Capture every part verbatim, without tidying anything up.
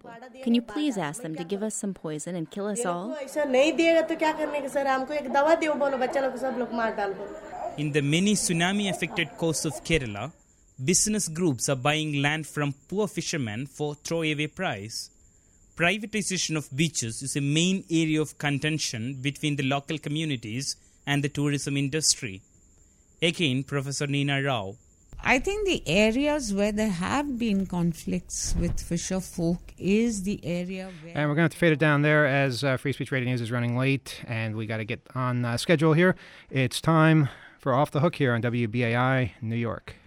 people. Can you please ask them to give us some poison and kill us all? In the many tsunami-affected coasts of Kerala, business groups are buying land from poor fishermen for throwaway price. Privatization of beaches is a main area of contention between the local communities and the tourism industry. Again, Professor Neena Rao. I think the areas where there have been conflicts with fisher folk is the area where... And we're going to have to fade it down there as uh, Free Speech Radio News is running late, and we got to get on uh, schedule here. It's time for Off the Hook here on W B A I New York.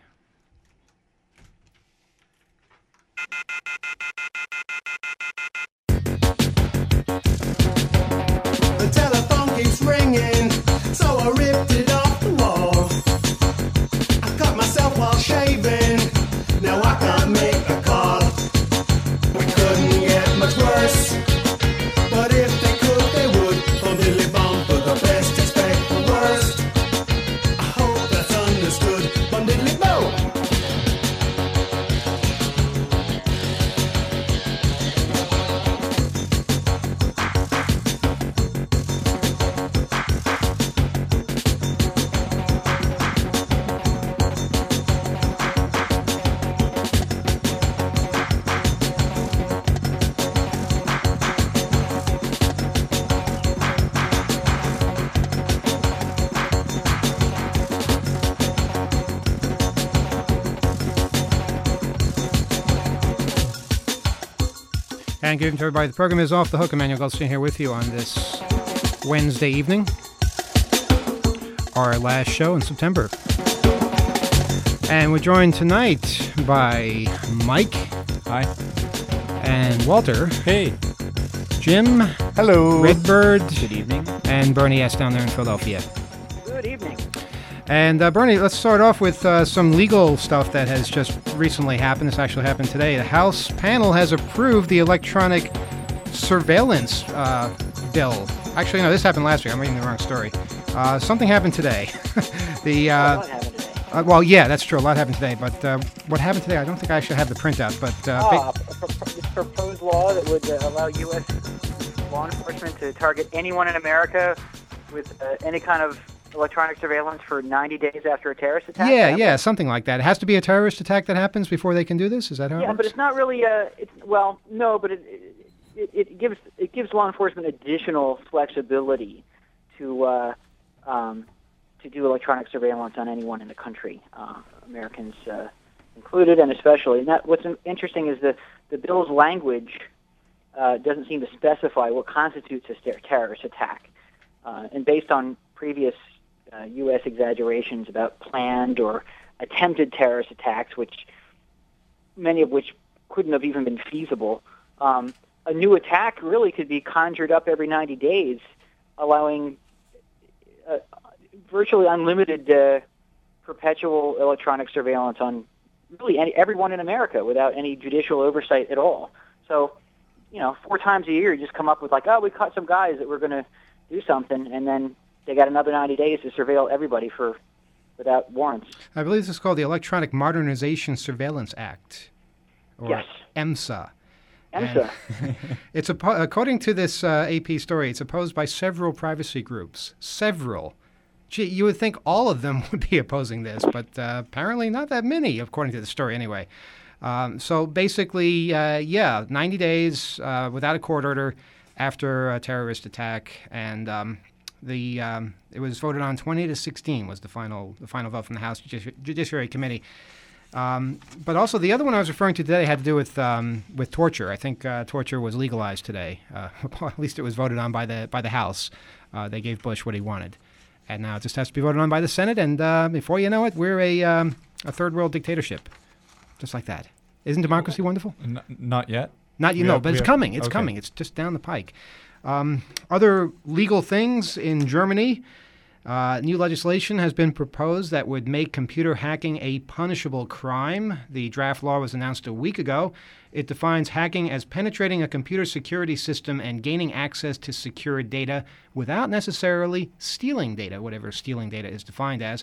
The telephone keeps ringing, so I ripped it off the wall. I cut myself while shaving, now I can't make a call. We couldn't get much worse, but if they could, they would. Bum diddly bum, for the best expect the worst. I hope that's understood. Bum diddly bum. And good evening to everybody. The program is Off the Hook. Emmanuel Goldstein here with you on this Wednesday evening, our last show in September. And we're joined tonight by Mike. Hi. And Walter. Hey. Jim. Hello. Redbird. Good evening. And Bernie S. down there in Philadelphia. Good evening. And uh, Bernie, let's start off with uh, some legal stuff that has just recently happened. This actually happened today. The House panel has approved the electronic surveillance uh, bill. Actually, no, this happened last week. I'm reading the wrong story. Uh, something happened today. the uh, a lot happened today. Uh, well, yeah, that's true. A lot happened today. But uh, what happened today? I don't think I actually have the printout. But uh, ah, a pro- this proposed law that would uh, allow U S law enforcement to target anyone in America with uh, any kind of electronic surveillance for ninety days after a terrorist attack? Yeah, yeah, something like that. It has to be a terrorist attack that happens before they can do this? Is that how yeah, it works? but it's not really a... It's, well, no, but it, it it gives it gives law enforcement additional flexibility to uh, um, to do electronic surveillance on anyone in the country, uh, Americans uh, included, and especially. And that, what's interesting is the, the bill's language uh, doesn't seem to specify what constitutes a terrorist attack. Uh, and based on previous Uh, U S exaggerations about planned or attempted terrorist attacks, which many of which couldn't have even been feasible. Um, a new attack really could be conjured up every ninety days, allowing uh, virtually unlimited uh, perpetual electronic surveillance on really any, everyone in America without any judicial oversight at all. So, you know, four times a year you just come up with like, oh, we caught some guys that were going to do something, and then they got another ninety days to surveil everybody for without warrants. I believe this is called the Electronic Modernization Surveillance Act, or yes. EMSA. EMSA. It's a, according to this uh, A P story, it's opposed by several privacy groups. Several. Gee, you would think all of them would be opposing this, but uh, apparently not that many, according to the story anyway. Um, so basically, uh, yeah, ninety days uh, without a court order after a terrorist attack, and um, the um, it was voted on twenty to sixteen was the final the final vote from the House Judici- Judiciary Committee. Um, but also the other one I was referring to today had to do with um, with torture. I think uh, torture was legalized today. Uh, at least it was voted on by the by the House. Uh, they gave Bush what he wanted, and now it just has to be voted on by the Senate. And uh, before you know it, we're a um, a third world dictatorship, just like that. Isn't democracy wonderful? N- not yet. Not you we know, have, but it's have, coming. It's okay. coming. It's just down the pike. Um, other legal things in Germany. Uh, new legislation has been proposed that would make computer hacking a punishable crime. The draft law was announced a week ago. It defines hacking as penetrating a computer security system and gaining access to secure data without necessarily stealing data, whatever stealing data is defined as.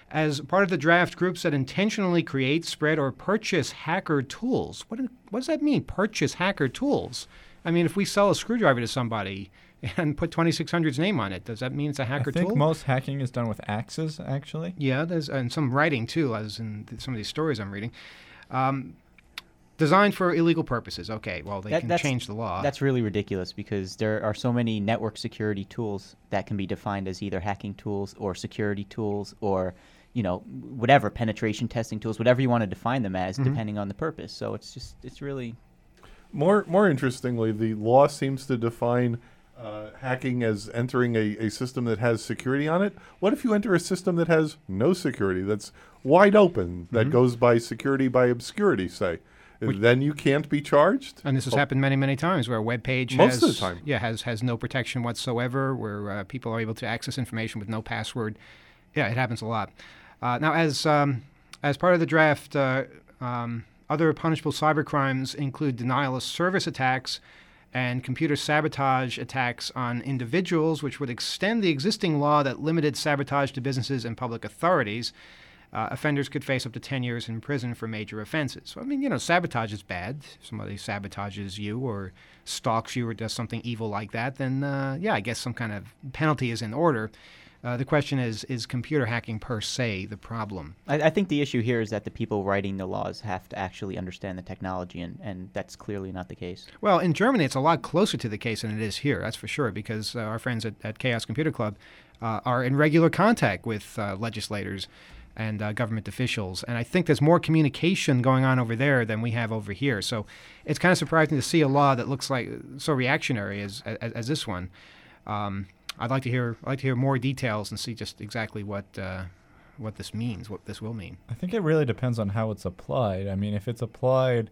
As part of the draft, groups that intentionally create, spread, or purchase hacker tools. What, what does that mean, purchase hacker tools? I mean, if we sell a screwdriver to somebody and put twenty-six hundred's name on it, does that mean it's a hacker I think tool? most hacking is done with axes, actually. Yeah, there's and some writing, too, as in th- some of these stories I'm reading. Um, designed for illegal purposes. Okay, well, they That- can that's- change the law. That's really ridiculous because there are so many network security tools that can be defined as either hacking tools or security tools or, you know, whatever, penetration testing tools, whatever you want to define them as, Mm-hmm. depending on the purpose. So it's just, it's really... More, more interestingly, the law seems to define uh, hacking as entering a, a system that has security on it. What if you enter a system that has no security, that's wide open, that Mm-hmm. goes by security by obscurity, say? Then you can't be charged? And this has Oh, happened many, many times where a web page Most has, of the time. yeah, has, has no protection whatsoever, where uh, people are able to access information with no password. Yeah, it happens a lot. Uh, now, as um, as part of the draft, uh, um, other punishable cybercrimes include denial of service attacks and computer sabotage attacks on individuals, which would extend the existing law that limited sabotage to businesses and public authorities. Uh, offenders could face up to ten years in prison for major offenses. So, I mean, you know, sabotage is bad. If somebody sabotages you or stalks you or does something evil like that, then, uh, yeah, I guess some kind of penalty is in order. Uh, the question is, is computer hacking per se the problem? I, I think the issue here is that the people writing the laws have to actually understand the technology, and, and that's clearly not the case. Well, in Germany, it's a lot closer to the case than it is here, that's for sure, because uh, our friends at, at Chaos Computer Club uh, are in regular contact with uh, legislators and uh, government officials. And I think there's more communication going on over there than we have over here. So it's kind of surprising to see a law that looks like so reactionary as as, as this one. Um, I'd like to hear I'd like to hear more details and see just exactly what uh, what this means, what this will mean. I think it really depends on how it's applied. I mean, if it's applied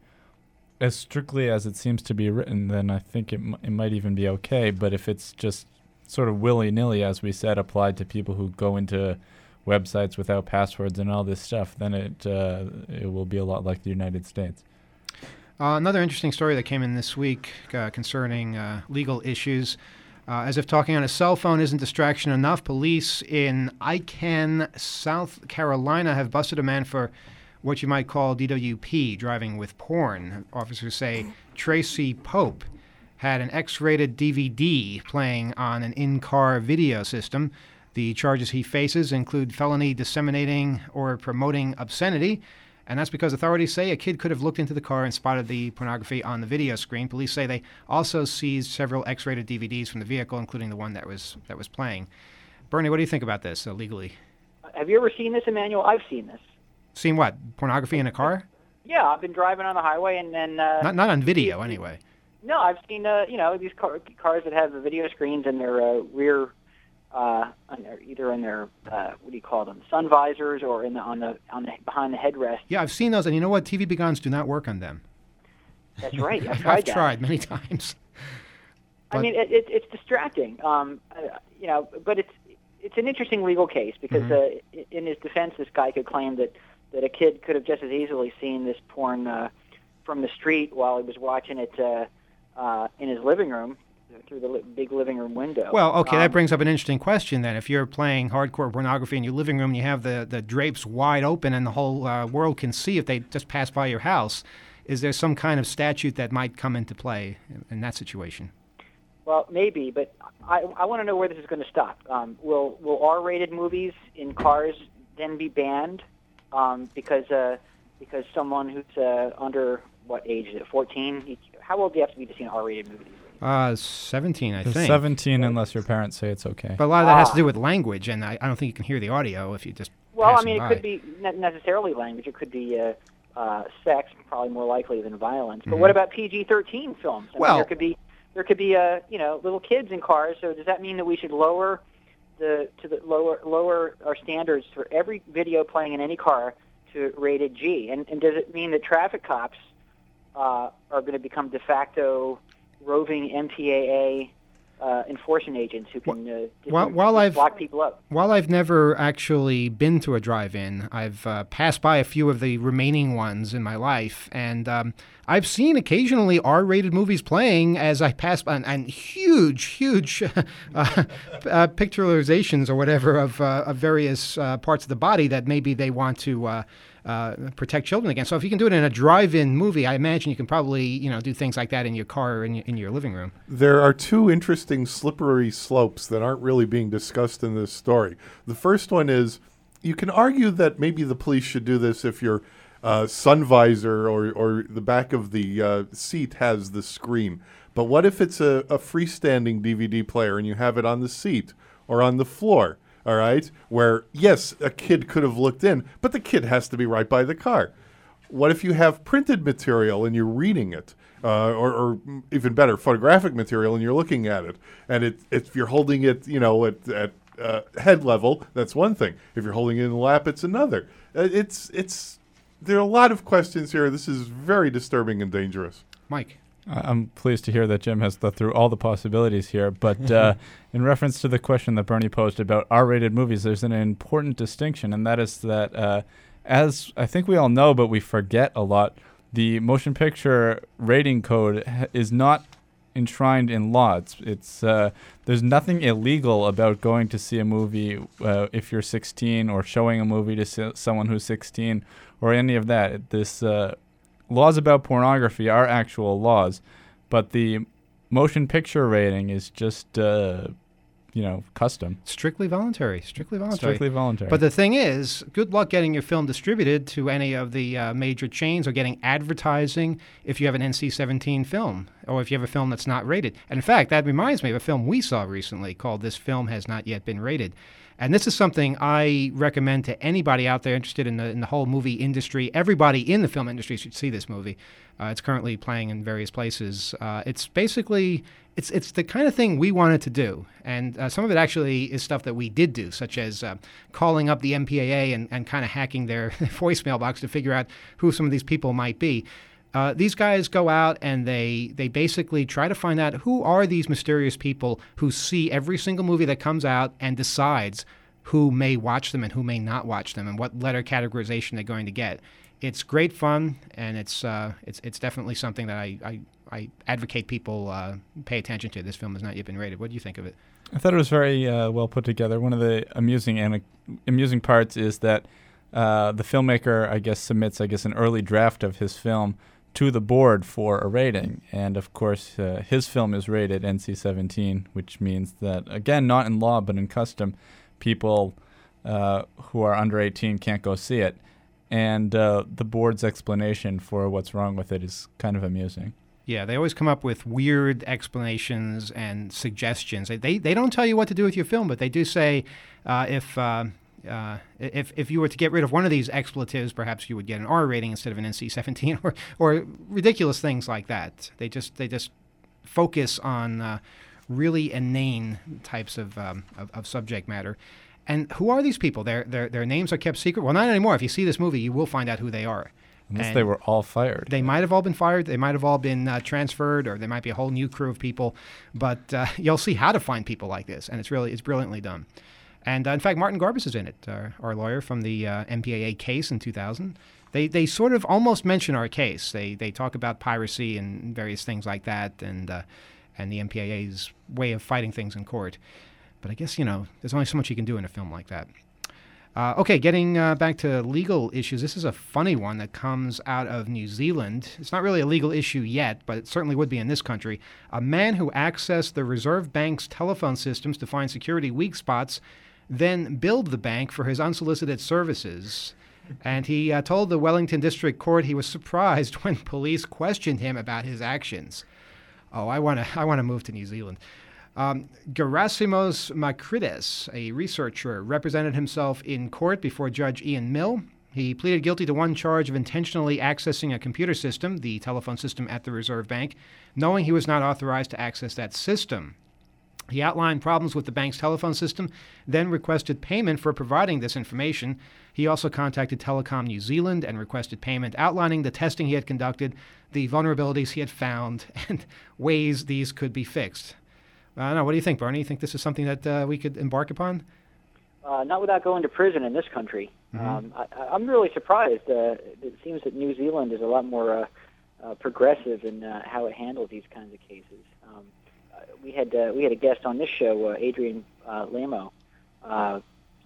as strictly as it seems to be written, then I think it, m- it might even be okay. But if it's just sort of willy-nilly, as we said, applied to people who go into websites without passwords and all this stuff, then it uh, it will be a lot like the United States. Uh, another interesting story that came in this week uh, concerning uh, legal issues. Uh, as if talking on a cell phone isn't distraction enough, police in Aiken, South Carolina have busted a man for what you might call D W P, driving with porn. Officers say Tracy Pope had an X-rated D V D playing on an in-car video system. The charges he faces include felony disseminating or promoting obscenity, and that's because authorities say a kid could have looked into the car and spotted the pornography on the video screen. Police say they also seized several X-rated D V Ds from the vehicle, including the one that was that was playing. Bernie, what do you think about this uh, legally? Have you ever seen this, Emmanuel? I've seen this. Seen what? Pornography in a car? Yeah, I've been driving on the highway, and then uh, Not not on video, anyway. no, I've seen uh, you know these car- cars that have the video screens in their uh, rear, uh, on their, either in their uh, what do you call them, sun visors, or in the on the on the behind the headrest. Yeah, I've seen those, and you know what? T V begons do not work on them. That's right. I've tried I've that. tried many times. I But- mean, it, it, it's distracting, um, uh, you know, but it's it's an interesting legal case because Mm-hmm. uh, in his defense, this guy could claim that, that a kid could have just as easily seen this porn uh, from the street while he was watching it uh, uh, in his living room through the li- big living room window. Well, okay, Um, that brings up an interesting question then. If you're playing hardcore pornography in your living room and you have the, the drapes wide open and the whole uh, world can see if they just pass by your house, is there some kind of statute that might come into play in, in that situation? Well, maybe, but I, I want to know where this is going to stop. Um, will will R-rated movies in cars then be banned um, because uh, because someone who's uh, under what age is it? fourteen? How old do you have to be to see an R-rated movie? Uh, seventeen, I It's think. seventeen unless your parents say it's okay. But a lot of that has to Ah. do with language, and I, I don't think you can hear the audio if you just Well, I passing mean, it by. could be not necessarily language. It could be uh, uh, sex, probably more likely than violence. But Mhm. what about P G thirteen films? I mean, Well- there could be there could be uh, you know little kids in cars. So does that mean that we should lower the to the lower lower our standards for every video playing in any car to rated G? And and does it mean that traffic cops uh, are going to become de facto roving M P A A uh, enforcement agents who can uh, just While- while just I've- lock people up. While I've never actually been to a drive-in, I've uh, passed by a few of the remaining ones in my life, and um, I've seen occasionally R-rated movies playing as I pass by, and, and huge, huge uh, uh, picturalizations or whatever of, uh, of various uh, parts of the body that maybe they want to uh, uh, protect children against. So if you can do it in a drive-in movie, I imagine you can probably, you know, do things like that in your car or in your, in your living room. There are two interesting slippery slopes that aren't really being discussed in this story. The first one is you can argue that maybe the police should do this if your uh, sun visor or, or the back of the uh, seat has the screen. But what if it's a, a freestanding D V D player and you have it on the seat or on the floor? All right, where, yes, a kid could have looked in, but the kid has to be right by the car. What if you have printed material and you're reading it, uh, or, or even better, photographic material and you're looking at it, and it, if you're holding it, you know, at, at uh, head level, that's one thing. If you're holding it in the lap, it's another. Uh, it's it's there are a lot of questions here. This is very disturbing and dangerous. Mike. I- I'm pleased to hear that Jim has thought through all the possibilities here. But uh, in reference to the question that Bernie posed about R-rated movies, there's an important distinction, and that is that, uh, as I think we all know, but we forget a lot, the motion picture rating code ha- is not enshrined in law. It's, it's uh, there's nothing illegal about going to see a movie uh, if you're sixteen, or showing a movie to s- someone who's sixteen, or any of that. This uh, laws about pornography are actual laws, but the motion picture rating is just, uh, you know, custom. Strictly voluntary. Strictly voluntary. Strictly voluntary. But the thing is, good luck getting your film distributed to any of the uh, major chains or getting advertising if you have an N C seventeen film or if you have a film that's not rated. And in fact, that reminds me of a film we saw recently called This Film Has Not Yet Been Rated. And this is something I recommend to anybody out there interested in the in the whole movie industry. Everybody in the film industry should see this movie. Uh, it's currently playing in various places. Uh, it's basically it's it's the kind of thing we wanted to do, and uh, some of it actually is stuff that we did do, such as uh, calling up the M P A A and, and kind of hacking their voicemail box to figure out who some of these people might be. Uh, these guys go out and they they basically try to find out who are these mysterious people who see every single movie that comes out and decides who may watch them and who may not watch them and what letter categorization they're going to get. It's great fun, and it's uh, it's it's definitely something that I, I, I advocate people uh, pay attention to. This film has not yet been rated. What do you think of it? I thought it was very uh, well put together. One of the amusing and amusing parts is that uh, the filmmaker, I guess, submits, I guess, an early draft of his film to the board for a rating. And, of course, uh, his film is rated N C seventeen, which means that, again, not in law but in custom, people uh, who are under eighteen can't go see it. And uh, the board's explanation for what's wrong with it is kind of amusing. Yeah, they always come up with weird explanations and suggestions. They they, they don't tell you what to do with your film, but they do say uh, if uh, uh, if if you were to get rid of one of these expletives, perhaps you would get an R rating instead of an N C seventeen, or or ridiculous things like that. They just they just focus on uh, really inane types of, um, of of subject matter. And who are these people? Their their their names are kept secret. Well, not anymore. If you see this movie, you will find out who they are. Unless And they were all fired. They might have all been fired. They might have all been uh, transferred, or there might be a whole new crew of people. But uh, you'll see how to find people like this, and it's really it's brilliantly done. And uh, in fact, Martin Garbus is in it, uh, our lawyer from the uh, M P A A case in two thousand. They they sort of almost mention our case. They they talk about piracy and various things like that, and uh, and the M P A A's way of fighting things in court. But I guess, you know, there's only so much you can do in a film like that. Uh, okay, getting uh, back to legal issues. This is a funny one that comes out of New Zealand. It's not really a legal issue yet, but it certainly would be in this country. A man who accessed the Reserve Bank's telephone systems to find security weak spots then billed the bank for his unsolicited services. And he uh, told the Wellington District Court he was surprised when police questioned him about his actions. Oh, I want to I want to move to New Zealand. Um, Gerasimos Makrides, a researcher, represented himself in court before Judge Ian Mill. He pleaded guilty to one charge of intentionally accessing a computer system, the telephone system at the Reserve Bank, knowing he was not authorized to access that system. He outlined problems with the bank's telephone system, then requested payment for providing this information. He also contacted Telecom New Zealand and requested payment, outlining the testing he had conducted, the vulnerabilities he had found, and ways these could be fixed. I don't know. What do you think, Barney? You think this is something that uh, we could embark upon? Uh, not without going to prison in this country. Mm-hmm. Um, I, I'm really surprised. Uh, it seems that New Zealand is a lot more uh, uh, progressive in uh, how it handles these kinds of cases. Um, uh, we had uh, we had a guest on this show, uh, Adrian uh, Lamo, uh,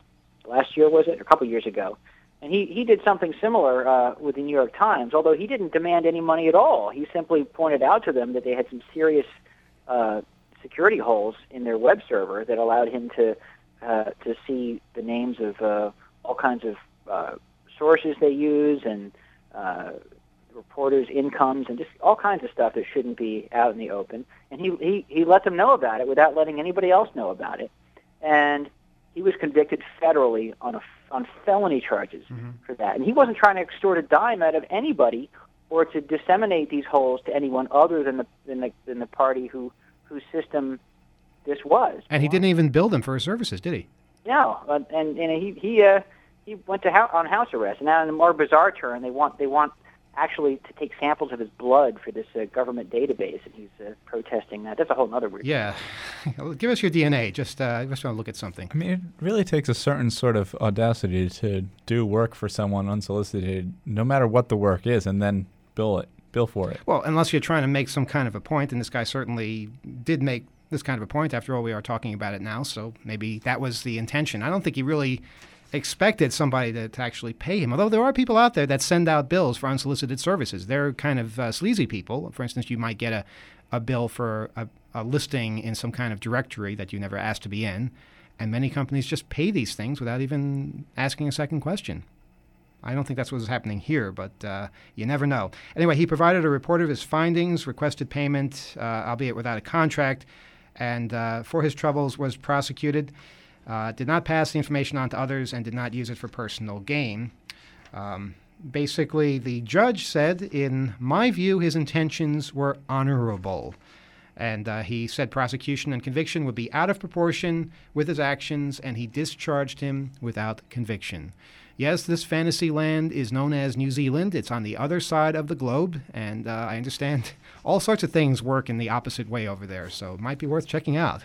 last year was it, or a couple years ago, and he, he did something similar uh, with the New York Times. Although he didn't demand any money at all, he simply pointed out to them that they had some serious uh, security holes in their web server that allowed him to uh, to see the names of uh, all kinds of uh, sources they use and uh, reporters' incomes and just all kinds of stuff that shouldn't be out in the open. And he, he, he let them know about it without letting anybody else know about it. And he was convicted federally on a, on felony charges mm-hmm. for that. And he wasn't trying to extort a dime out of anybody or to disseminate these holes to anyone other than the than the, than the party who whose system this was. And he didn't even bill them for his services, did he? No, uh, and and he he uh, he went to ho- on house arrest. And now, in a more bizarre turn, they want they want actually to take samples of his blood for this uh, government database, and he's uh, protesting that. That's a whole other weird. Yeah, give us your D N A. Just uh, I just want to look at something. I mean, it really takes a certain sort of audacity to do work for someone unsolicited, no matter what the work is, and then bill it, bill for it. Well, unless you're trying to make some kind of a point, and this guy certainly did make this kind of a point. After all, we are talking about it now, so maybe that was the intention. I don't think he really expected somebody to, to actually pay him, although there are people out there that send out bills for unsolicited services. They're kind of uh, sleazy people. For instance, you might get a, a bill for a, a listing in some kind of directory that you never asked to be in, and many companies just pay these things without even asking a second question. I don't think that's what's happening here, but uh, you never know. Anyway, he provided a report of his findings, requested payment, uh, albeit without a contract, and uh, for his troubles was prosecuted, uh, did not pass the information on to others, and did not use it for personal gain. Um, basically, the judge said, in my view, his intentions were honorable. And uh, he said prosecution and conviction would be out of proportion with his actions, and he discharged him without conviction. Yes, this fantasy land is known as New Zealand. It's on the other side of the globe, and uh, I understand all sorts of things work in the opposite way over there, so it might be worth checking out.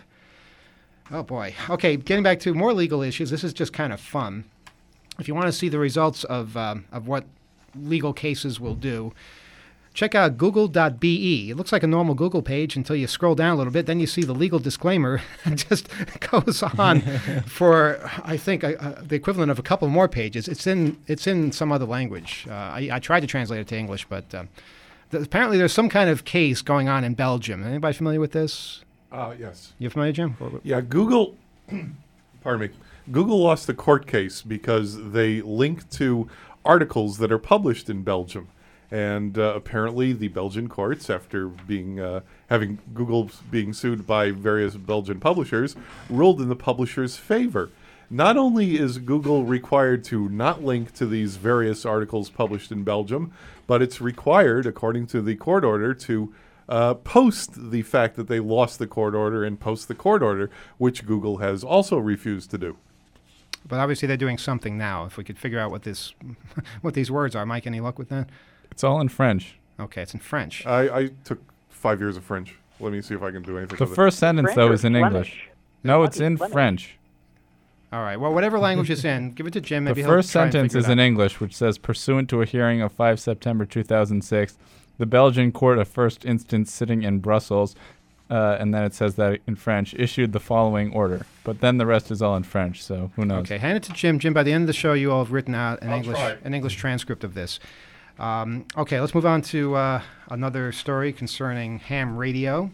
Oh, boy. Okay, getting back to more legal issues, this is just kind of fun. If you want to see the results of um, of what legal cases will do, check out google dot b e. It looks like a normal Google page until you scroll down a little bit. Then you see the legal disclaimer and just goes on for, I think, uh, the equivalent of a couple more pages. It's in it's in some other language. Uh, I, I tried to translate it to English, but uh, th- apparently there's some kind of case going on in Belgium. Anybody familiar with this? Uh, yes. You familiar, Jim? Yeah, Google, pardon me, Google lost the court case because they linked to articles that are published in Belgium. And uh, apparently, the Belgian courts, after being uh, having Google being sued by various Belgian publishers, ruled in the publisher's favor. Not only is Google required to not link to these various articles published in Belgium, but it's required, according to the court order, to uh, post the fact that they lost the court order and post the court order, which Google has also refused to do. But obviously, they're doing something now. If we could figure out what this, what these words are, Mike, any luck with that? It's all in French. Okay, it's in French. I, I took five years of French. Let me see if I can do anything The with it. first sentence, French though, or is in Flemish? English. No, it's in Flemish. French. All right. Well, whatever language it's in, give it to Jim. Maybe The he'll first try and sentence figure it is in out. English, which says, pursuant to a hearing of the fifth of September two thousand six, the Belgian Court of First Instance sitting in Brussels, uh, and then it says that in French, issued the following order. But then the rest is all in French, so who knows? Okay, hand it to Jim. Jim, by the end of the show, you all have written out an I'll English try. an English transcript of this. Um, okay, let's move on to uh, another story concerning ham radio.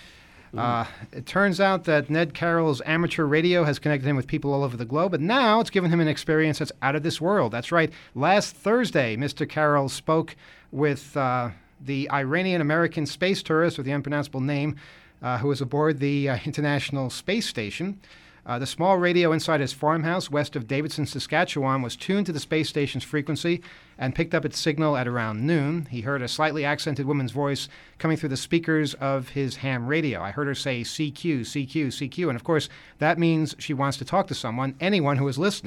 Uh, it turns out that Ned Carroll's amateur radio has connected him with people all over the globe, but now it's given him an experience that's out of this world. That's right. Last Thursday, Mister Carroll spoke with uh, the Iranian-American space tourist with the unpronounceable name uh, who was aboard the uh, International Space Station. Uh, the small radio inside his farmhouse west of Davidson, Saskatchewan, was tuned to the space station's frequency and picked up its signal at around noon. He heard a slightly accented woman's voice coming through the speakers of his ham radio. I heard her say C Q, C Q, C Q, and of course that means she wants to talk to someone, anyone who is listening.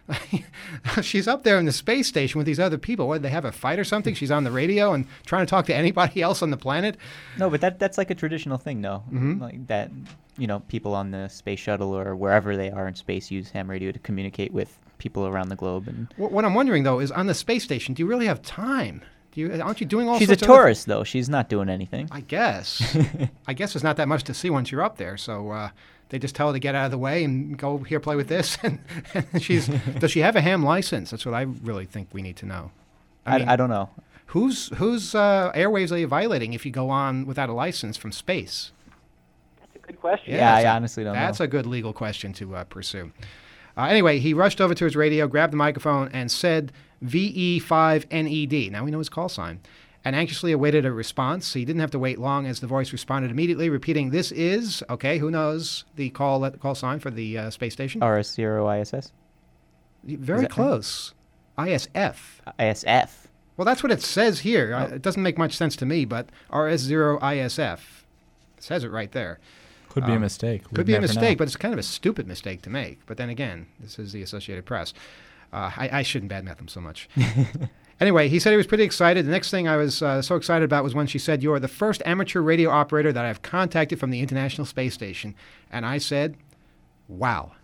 She's up there in the space station with these other people. What, they have a fight or something? She's on the radio and trying to talk to anybody else on the planet? No, but that that's like a traditional thing, though. Mhm. Like that, you know, people on the space shuttle or wherever they are in space use ham radio to communicate with people around the globe. And What, what I'm wondering, though, is on the space station, do you really have time? Do you, aren't you doing all she's a sorts of other- tourist, though. She's not doing anything. I guess. I guess there's not that much to see once you're up there. So uh, they just tell her to get out of the way and go here, play with this. and, and she's does she have a ham license? That's what I really think we need to know. I, mean, I don't know. Whose whose uh, airwaves are you violating if you go on without a license from space? That's a good question. Yeah, I that's a- honestly don't That's know. a good legal question to uh, pursue. Uh, anyway, he rushed over to his radio, grabbed the microphone, and said V E five N E D. Now we know his call sign. And anxiously awaited a response. He didn't have to wait long as the voice responded immediately, repeating, "This is," okay, who knows the call call sign for the uh, space station? R S zero I S S? Very that right? close. I S F. I S F. Well, that's what it says here. Uh, Oh. It doesn't make much sense to me, but R S zero I S F. It says it right there. Could be a Um, mistake. Could We'd be a never know. mistake, but it's kind of a stupid mistake to make. But then again, this is the Associated Press. Uh, I, I shouldn't badmouth them so much. Anyway, he said he was pretty excited. The next thing I was uh, so excited about was when she said, "You are the first amateur radio operator that I've contacted from the International Space Station." And I said, "Wow."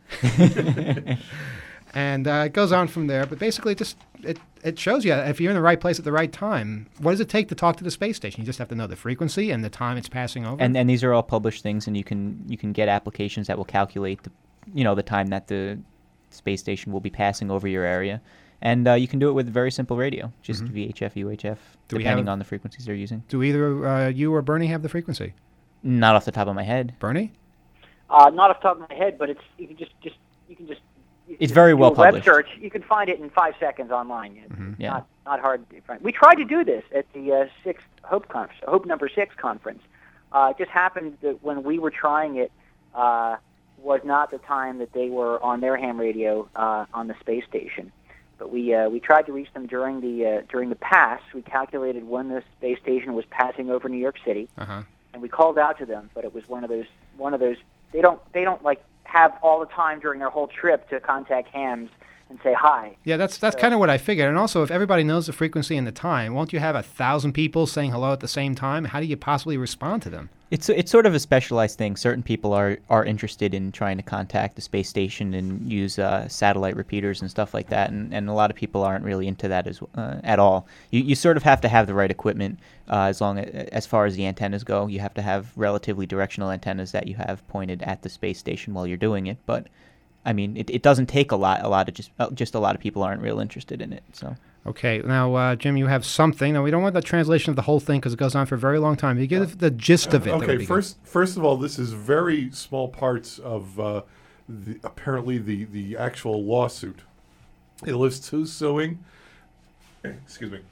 And uh, it goes on from there. But basically, it just it, it shows you if you're in the right place at the right time. What does it take to talk to the space station? You just have to know the frequency and the time it's passing over. And and these are all published things, and you can you can get applications that will calculate the, you know, the time that the space station will be passing over your area, and uh, you can do it with very simple radio, just Mhm. V H F, U H F, Do we depending have- on the frequencies they're using. Do either uh, you or Bernie have the frequency? Not off the top of my head. Bernie? Uh, not off the top of my head, but it's you can just just you can just. you can It's just very do well a web published. search. You can find it in five seconds online. It's Mhm. Yeah. not not hard to find. We tried to do this at the uh, sixth Hope conference, Hope Number Six conference. Uh, it just happened that when we were trying it, uh, was not the time that they were on their ham radio uh, on the space station. But we uh, we tried to reach them during the uh, during the pass. We calculated when the space station was passing over New York City, Uh-huh. and we called out to them. But it was one of those one of those they don't they don't like have all the time during their whole trip to contact hams and say hi. Yeah, that's that's kind of what I figured. And also, if everybody knows the frequency and the time, won't you have a thousand people saying hello at the same time? How do you possibly respond to them? It's it's sort of a specialized thing. Certain people are, are interested in trying to contact the space station and use uh, satellite repeaters and stuff like that, and, and a lot of people aren't really into that as uh, at all. You you sort of have to have the right equipment uh, as long as, as far as the antennas go. You have to have relatively directional antennas that you have pointed at the space station while you're doing it. But I mean, it, it doesn't take a lot. A lot of just uh, just a lot of people aren't real interested in it. So. Okay, now, uh, Jim, you have something. Now, we don't want the translation of the whole thing because it goes on for a very long time. You give the gist of it. that would Okay, be good. first, first of all, this is very small parts of uh, the, apparently the, the actual lawsuit. It lists who's suing. Excuse me.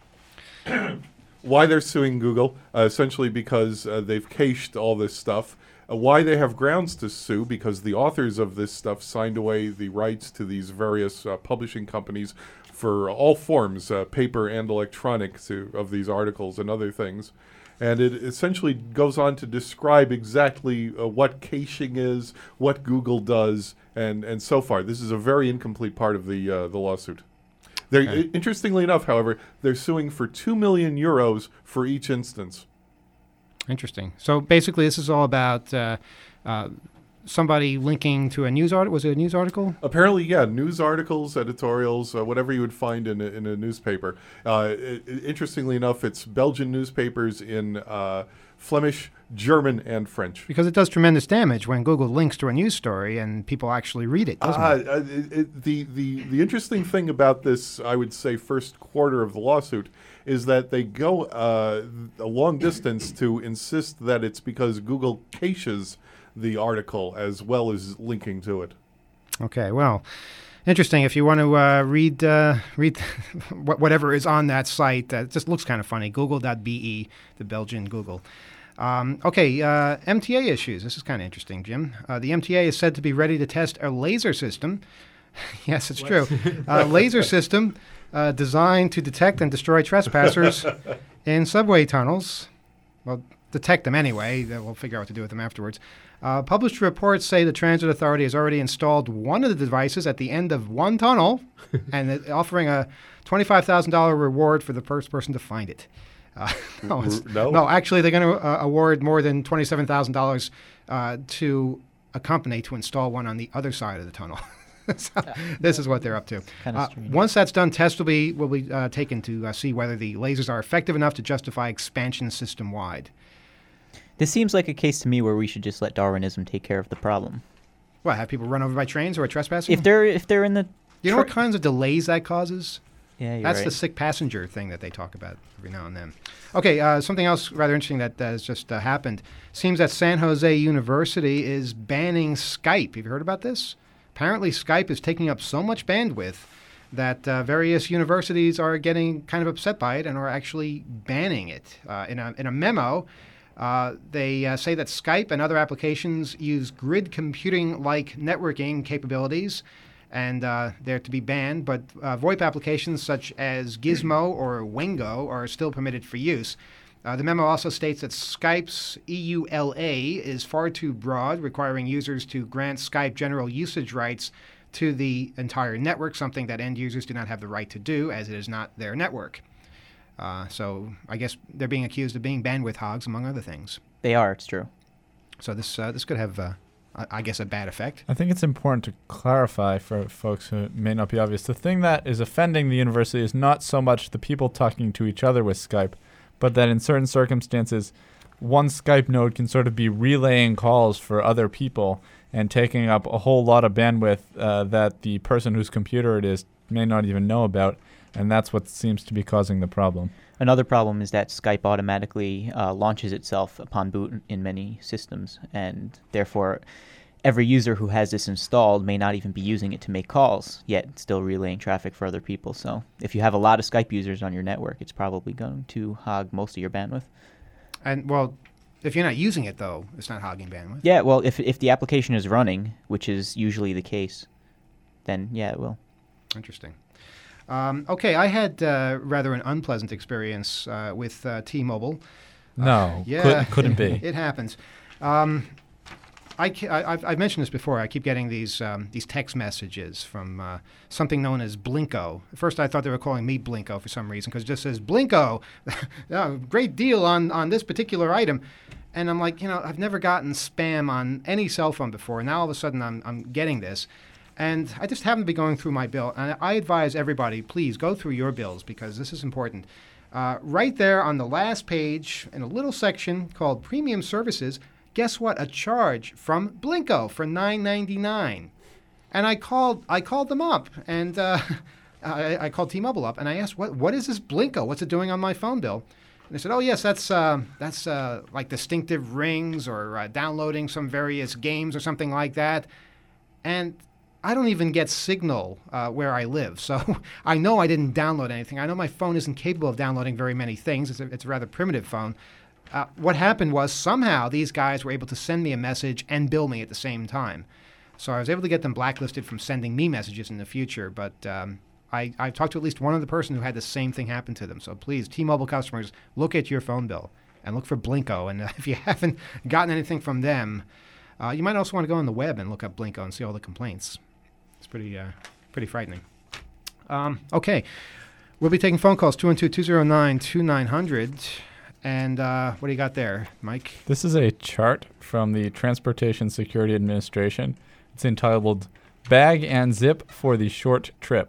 Why they're suing Google, uh, essentially because uh, they've cached all this stuff. Uh, why they have grounds to sue, because the authors of this stuff signed away the rights to these various uh, publishing companies for all forms, uh, paper and electronic, to, of these articles and other things. And it essentially goes on to describe exactly uh, what caching is, what Google does, and, and so far. This is a very incomplete part of the uh, the lawsuit. They're, Okay. Interestingly enough, however, they're suing for two million euros for each instance. Interesting. So basically, this is all about uh, uh, somebody linking to a news article. Was it a news article? Apparently, yeah, news articles, editorials, uh, whatever you would find in a, in a newspaper. Uh, i i- interestingly enough, it's Belgian newspapers in uh, Flemish, German, and French. Because it does tremendous damage when Google links to a news story and people actually read it, doesn't Uh, it? uh, it, it? The, the, the interesting thing about this, I would say, first quarter of the lawsuit is that they go uh, a long distance to insist that it's because Google caches the article as well as linking to it. Okay, well, interesting. If you want to uh, read uh, read wh- whatever is on that site, uh, it just looks kind of funny. Google dot B E, the Belgian Google. Um, okay, uh, M T A issues. This is kind of interesting, Jim. Uh, the M T A is said to be ready to test a laser system. Yes, it's true. A laser system uh, designed to detect and destroy trespassers in subway tunnels. Well, detect them anyway. Then we'll figure out what to do with them afterwards. Uh, published reports say the Transit Authority has already installed one of the devices at the end of one tunnel and it- offering a twenty-five thousand dollars reward for the first person to find it. Uh, no, it's- No? no, actually, they're going to uh, award more than twenty-seven thousand dollars uh, to a company to install one on the other side of the tunnel. So this is what they're up to. Kinda Uh, strange. once that's done, tests will be will be uh, taken to uh, see whether the lasers are effective enough to justify expansion system wide. This seems like a case to me where we should just let Darwinism take care of the problem. What, have people run over by trains or are trespassing? If they're if they're in the you know what tra- kinds of delays that causes? yeah, you're That's right. the sick passenger thing that they talk about every now and then. Okay, uh, something else rather interesting that uh, has just uh, happened. Seems that San Jose University is banning Skype. Have you heard about this? Apparently, Skype is taking up so much bandwidth that uh, various universities are getting kind of upset by it and are actually banning it. Uh, in, a, in a memo, uh, they uh, say that Skype and other applications use grid computing-like networking capabilities, and uh, they're to be banned, but uh, VoIP applications such as Gizmo or Wingo are still permitted for use. Uh, the memo also states that Skype's E U L A is far too broad, requiring users to grant Skype general usage rights to the entire network, something that end users do not have the right to do, as it is not their network. Uh, so I guess they're being accused of being bandwidth hogs, among other things. They are. It's true. So this uh, this could have, uh, I I guess, a bad effect. I think it's important to clarify for folks who it may not be obvious. The thing that is offending the university is not so much the people talking to each other with Skype, but that in certain circumstances, one Skype node can sort of be relaying calls for other people and taking up a whole lot of bandwidth uh, that the person whose computer it is may not even know about, and that's what seems to be causing the problem. Another problem is that Skype automatically uh, launches itself upon boot in many systems, and therefore every user who has this installed may not even be using it to make calls, yet still relaying traffic for other people. So if you have a lot of Skype users on your network, it's probably going to hog most of your bandwidth. And, well, if you're not using it, though, it's not hogging bandwidth. Yeah, well, if if the application is running, which is usually the case, then yeah, it will. Interesting. Um, okay, I had uh, rather an unpleasant experience uh, with uh, T-Mobile. No, Yeah, could, couldn't be. It happens. Um, I, ca- I, I've, I've mentioned this before. I keep getting these um, these text messages from uh, something known as Blinko. At first, I thought they were calling me Blinko for some reason because it just says Blinko, oh, great deal on, on this particular item. And I'm like, you know, I've never gotten spam on any cell phone before. Now all of a sudden I'm, I'm getting this. And I just happen to be going through my bill. And I advise everybody, please go through your bills because this is important. Uh, right there on the last page in a little section called Premium Services, guess what? A charge from Blinko for nine ninety-nine. And I called I called them up and uh, I, I called T-Mobile up and I asked, what what is this Blinko? What's it doing on my phone bill? And they said, oh, yes, that's uh, that's uh, like distinctive rings or uh, downloading some various games or something like that. And I don't even get signal uh, where I live. So I know I didn't download anything. I know my phone isn't capable of downloading very many things. It's a, it's a rather primitive phone. Uh, what happened was somehow these guys were able to send me a message and bill me at the same time. So I was able to get them blacklisted from sending me messages in the future. But um, I, I've talked to at least one other person who had the same thing happen to them. So please, T-Mobile customers, look at your phone bill and look for Blinko. And uh, if you haven't gotten anything from them, uh, you might also want to go on the web and look up Blinko and see all the complaints. It's pretty uh, pretty frightening. Um, okay. We'll be taking phone calls, two one two, two zero nine, two nine zero zero. And uh, what do you got there, Mike? This is a chart from the Transportation Security Administration. It's entitled Bag and Zip for the Short Trip.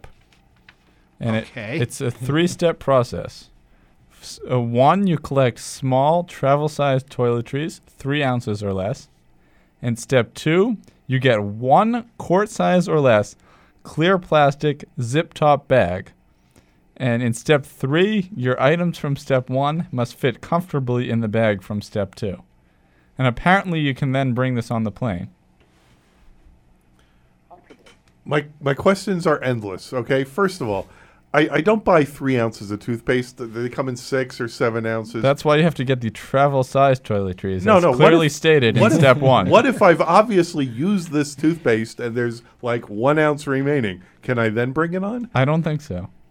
And Okay. it, it's a three-step process. S- uh, one, you collect small travel-sized toiletries, three ounces or less. And step two, you get one quart size or less clear plastic zip-top bag. And in step three, your items from step one must fit comfortably in the bag from step two. And apparently you can then bring this on the plane. My my questions are endless. Okay, first of all, I, I don't buy three ounces of toothpaste. They come in six or seven ounces. That's why you have to get the travel-sized toiletries. No, That's no, what clearly if- stated in what if- step one. What if I've obviously used this toothpaste and there's like one ounce remaining? Can I then bring it on? I don't think so.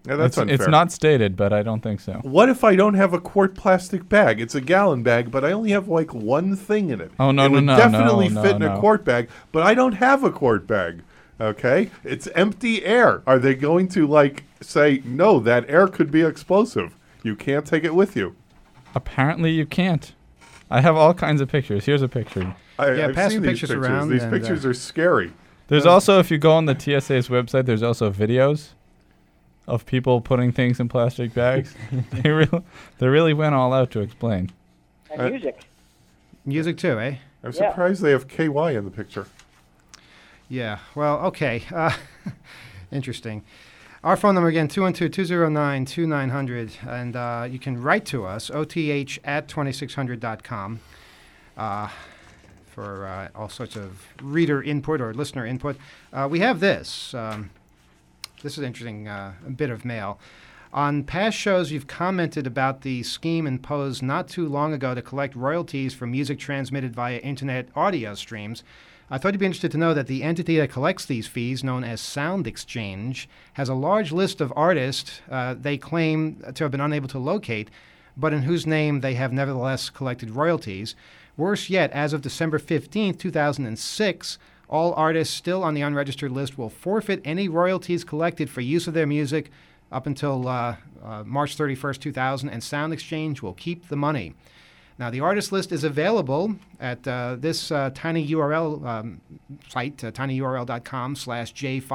Yeah, that's it's, unfair. it's not stated, but I don't think so. What if I don't have a quart plastic bag? It's a gallon bag, but I only have like one thing in it. Oh, no, it no, would no, definitely no, fit in no, a no. quart bag, but I don't have a quart bag. Okay? It's empty air. Are they going to, like, say, no, that air could be explosive? You can't take it with you. Apparently you can't. I have all kinds of pictures. Here's a picture. I, Yeah, I've pass seen the these pictures pictures. around These and, pictures uh, are scary. There's also, if you go on the T S A's website, there's also videos of people putting things in plastic bags. they, re- they really went all out to explain. And Uh, music. Music too, eh? I'm Yeah. surprised they have K Y in the picture. Yeah. Well, okay. Uh, interesting. Our phone number again, two one two, two zero nine, two nine zero zero, and uh, you can write to us, O T H at twenty-six hundred dot com, uh, for uh, all sorts of reader input or listener input. Uh, we have this. Um, this is an interesting uh, bit of mail. On past shows, you've commented about the scheme imposed not too long ago to collect royalties for music transmitted via internet audio streams. I thought you'd be interested to know that the entity that collects these fees, known as Sound Exchange, has a large list of artists uh, they claim to have been unable to locate, but in whose name they have nevertheless collected royalties. Worse yet, as of December fifteenth, two thousand six, all artists still on the unregistered list will forfeit any royalties collected for use of their music up until uh, uh, March thirty-first, two thousand, and Sound Exchange will keep the money. Now, the artist list is available at uh, this uh, tiny U R L um, site, uh, tinyurl.com slash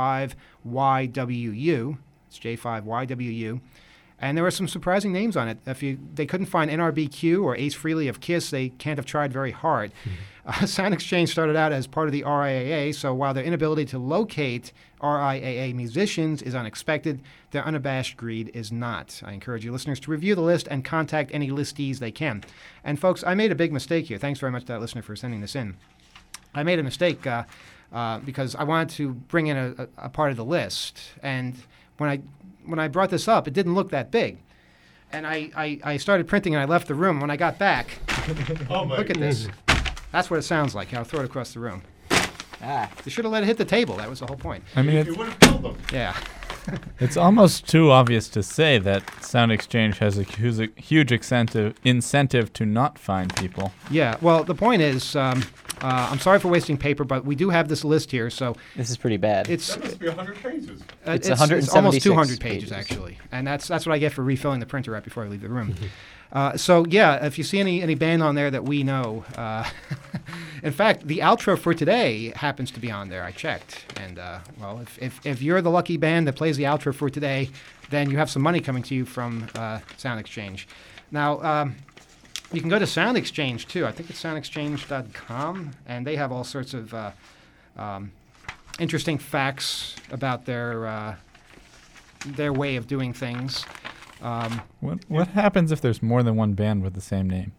J5YWU. It's J five Y W U. And there were some surprising names on it. If you they couldn't find N R B Q or Ace Frehley of Kiss, they can't have tried very hard. Uh, Sound Exchange started out as part of the R I A A, so while their inability to locate R I A A musicians is unexpected, their unabashed greed is not. I encourage you listeners to review the list and contact any listees they can. And folks, I made a big mistake here. Thanks very much to that listener for sending this in. I made a mistake uh, uh, because I wanted to bring in a, a, a part of the list, and when I when I brought this up, it didn't look that big. And I, I, I started printing and I left the room. When I got back, Oh my look at this. That's what it sounds like. I'll throw it across the room. Ah. You should have let it hit the table. That was the whole point. I mean, It it's, would have killed them. Yeah. it's almost too obvious to say that Sound Exchange has a huge, huge incentive, incentive to not find people. Yeah. Well, the point is, um, uh, I'm sorry for wasting paper, but we do have this list here, so This is pretty bad. it's That must be one hundred pages. uh, It's it's, one it's almost seventy-six two hundred pages, pages. actually, and that's that's what I get for refilling the printer right before I leave the room. Uh, so yeah, if you see any any band on there that we know, uh, in fact, the outro for today happens to be on there. I checked, and uh, well, if, if if you're the lucky band that plays the outro for today, then you have some money coming to you from uh, Sound Exchange. Now. Um, You can go to Sound Exchange, too. I think it's sound exchange dot com, and they have all sorts of uh, um, interesting facts about their uh, their way of doing things. Um, What what happens if there's more than one band with the same name?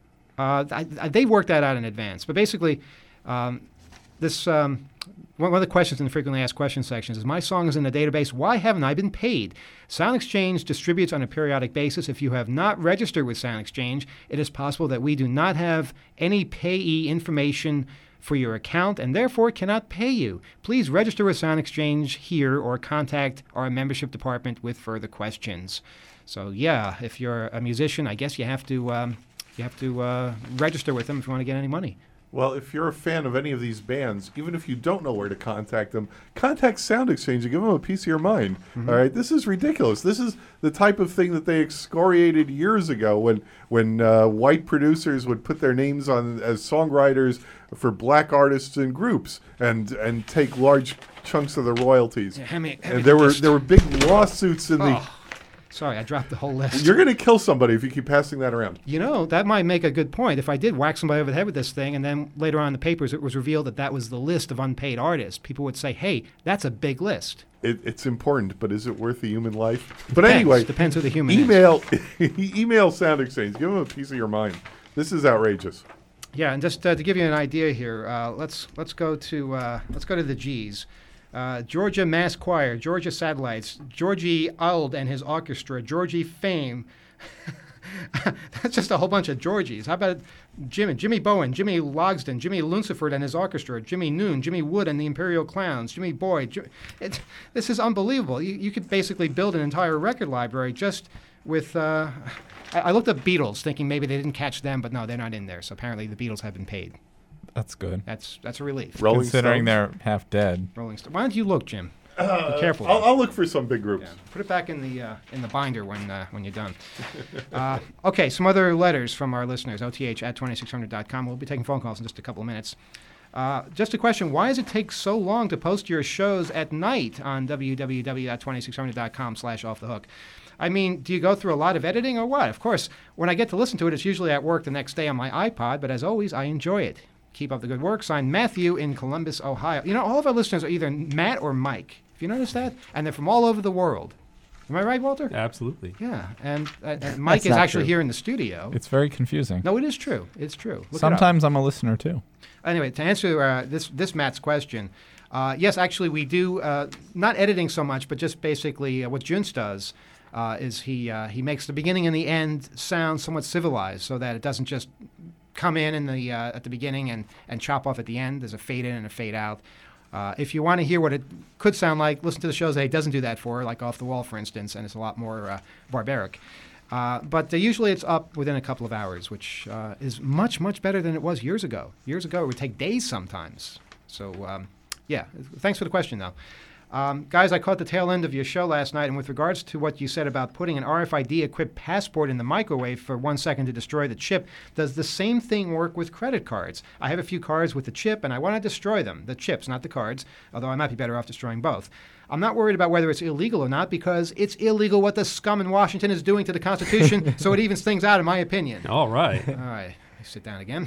uh, I, I, they worked that out in advance. But basically, um, this um, one one of the questions in the frequently asked questions sections is, my song is in the database. Why haven't I been paid? Sound Exchange distributes on a periodic basis. If you have not registered with Sound Exchange, it is possible that we do not have any payee information for your account and therefore cannot pay you. Please register with Sound Exchange here or contact our membership department with further questions. So yeah, if you're a musician, I guess you have to um, you have to uh, register with them if you want to get any money. Well, if you're a fan of any of these bands, even if you don't know where to contact them, contact Sound Exchange and give them a piece of your mind. Mm-hmm. All right, this is ridiculous. This is the type of thing that they excoriated years ago when when uh, white producers would put their names on as songwriters for black artists and groups and and take large chunks of the royalties. Yeah, hand me- hand me and the there were list. there were big lawsuits in the. Oh, sorry, I dropped the whole list. You're going to kill somebody if you keep passing that around. You know, that might make a good point. If I did whack somebody over the head with this thing, and then later on in the papers it was revealed that that was the list of unpaid artists, people would say, hey, that's a big list. It, it's important, but is it worth the human life? But Depends. anyway, Depends who the human is. email email Sound Exchange. Give them a piece of your mind. This is outrageous. Yeah, and just uh, to give you an idea here, uh, let's let's go to uh, let's go to the G's. Uh, Georgia Mass Choir, Georgia Satellites, Georgie Auld and his orchestra, Georgie Fame. That's just a whole bunch of Georgies. How about Jimmy, Jimmy Bowen, Jimmy Logsdon, Jimmy Lunciford and his orchestra, Jimmy Noon, Jimmy Wood and the Imperial Clowns, Jimmy Boyd. Jim, it, this is unbelievable. You, you could basically build an entire record library just with... Uh, I, I looked up Beatles, thinking maybe they didn't catch them, but no, they're not in there. So apparently the Beatles have been paid. That's good. That's that's a relief. Rolling Considering Stones? they're half dead. Rolling Stone. Why don't you look, Jim? Uh, Be careful. I'll, I'll look for some big groups. Yeah. Put it back in the uh, in the binder when uh, when you're done. uh, okay, some other letters from our listeners. O T H at twenty-six hundred dot com. We'll be taking phone calls in just a couple of minutes. Uh, just a question: why does it take so long to post your shows at night on w w w dot twenty-six hundred dot com slash off the hook? I mean, do you go through a lot of editing or what? Of course, when I get to listen to it, it's usually at work the next day on my iPod. But as always, I enjoy it. Keep up the good work. Signed, Matthew in Columbus, Ohio. You know, all of our listeners are either Matt or Mike. Have you noticed that? And they're from all over the world. Am I right, Walter? Absolutely. Yeah. And, uh, and Mike That's is not actually true. here in the studio. It's very confusing. No, it is true. It's true. Look it up. Sometimes I'm a listener too. Anyway, to answer uh, this this Matt's question, uh, yes, actually we do uh, not editing so much, but just basically uh, what Junz does uh, is he uh, he makes the beginning and the end sound somewhat civilized, so that it doesn't just come in in the uh, at the beginning and and chop off at the end. There's a fade in and a fade out. Uh, if you want to hear what it could sound like, listen to the shows that he doesn't do that for, like Off the Wall, for instance, and it's a lot more uh, barbaric. Uh, but uh, usually it's up within a couple of hours, which uh, is much, much better than it was years ago. Years ago, it would take days sometimes. So, um, yeah, thanks for the question, though. Um, guys, I caught the tail end of your show last night, and with regards to what you said about putting an R F I D-equipped passport in the microwave for one second to destroy the chip, does the same thing work with credit cards? I have a few cards with the chip, and I want to destroy them, the chips, not the cards, although I might be better off destroying both. I'm not worried about whether it's illegal or not, because it's illegal what the scum in Washington is doing to the Constitution, so it evens things out, in my opinion. All right. All right. Sit down again.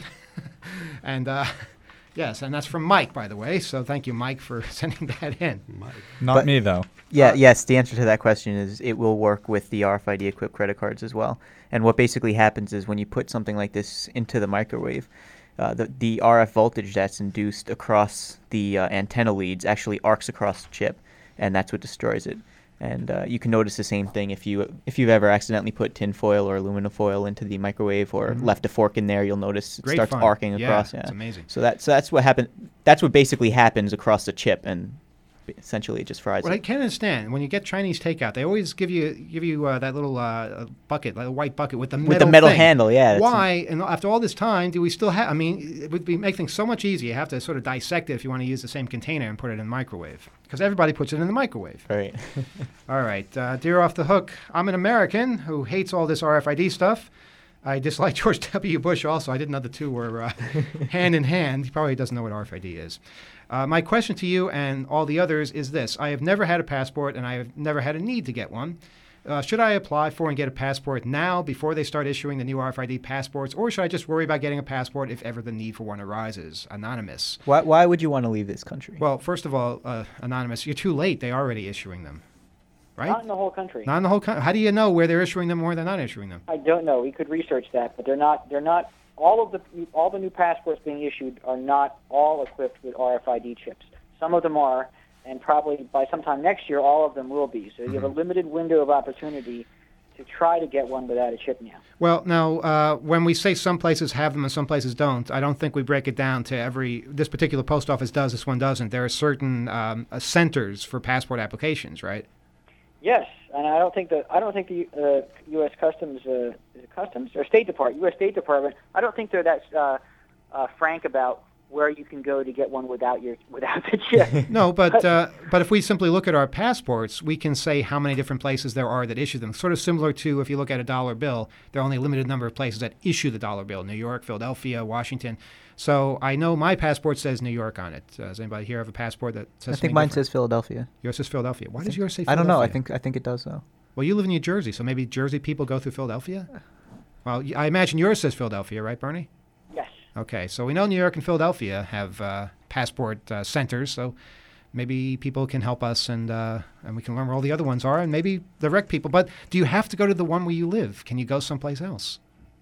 and, uh... Yes, and that's from Mike, by the way. So thank you, Mike, for sending that in. Mike. Not But- me, though. Yeah, Uh, yes, the answer to that question is it will work with the R F I D-equipped credit cards as well. And what basically happens is when you put something like this into the microwave, uh, the, the R F voltage that's induced across the uh, antenna leads actually arcs across the chip, and that's what destroys it. And uh, you can notice the same thing if you if you've ever accidentally put tin foil or aluminum foil into the microwave or Mhm. left a fork in there. You'll notice it Great starts fun. arcing Yeah, across. Yeah, it's amazing. So that's so that's what happen. That's what basically happens across the chip, and essentially it just fries What I it. can't understand, when you get Chinese takeout, they always give you give you uh, that little uh, bucket, like a white bucket with the metal With the metal thing. handle, yeah. that's- Why, and after all this time, do we still have? I mean, it would be make things so much easier. You have to sort of dissect it if you want to use the same container and put it in the microwave, because everybody puts it in the microwave. Right. All right, uh, dear Off the Hook, I'm an American who hates all this R F I D stuff. I dislike George W. Bush also. I didn't know the two were uh, hand in hand. He probably doesn't know what R F I D is. Uh, my question to you and all the others is this. I have never had a passport, and I have never had a need to get one. Uh, should I apply for and get a passport now before they start issuing the new R F I D passports, or should I just worry about getting a passport if ever the need for one arises? Anonymous. Why, why would you want to leave this country? Well, first of all, uh, Anonymous, you're too late. They're already issuing them. Right? Not in the whole country. Not in the whole country. How do you know where they're issuing them or they're not issuing them? I don't know. We could research that, but they're not. They're not. All of the all the new passports being issued are not all equipped with R F I D chips. Some of them are, and probably by sometime next year, all of them will be. So you have a limited window of opportunity to try to get one without a chip now. Well, now, uh, when we say some places have them and some places don't, I don't think we break it down to every, this particular post office does, this one doesn't. There are certain um, uh, centers for passport applications, right? Yes, and I don't think the I don't think the uh, U S Customs uh, is it Customs or State Department, U S State Department. I don't think they're that uh, uh, frank about where you can go to get one without your without the chip. No, but uh, but if we simply look at our passports, we can say how many different places there are that issue them. Sort of similar to if you look at a dollar bill, there are only a limited number of places that issue the dollar bill: New York, Philadelphia, Washington. So I know my passport says New York on it. Uh, does anybody here have a passport that says? I think something mine different? says Philadelphia. Yours says Philadelphia. Why does yours say I Philadelphia? don't know. I think I think it does though. Well, you live in New Jersey, so maybe Jersey people go through Philadelphia? Well, y- I imagine yours says Philadelphia, right, Bernie? Yes. Okay, so we know New York and Philadelphia have uh, passport uh, centers, so maybe people can help us and uh, and we can learn where all the other ones are and maybe direct people. But do you have to go to the one where you live? Can you go someplace else?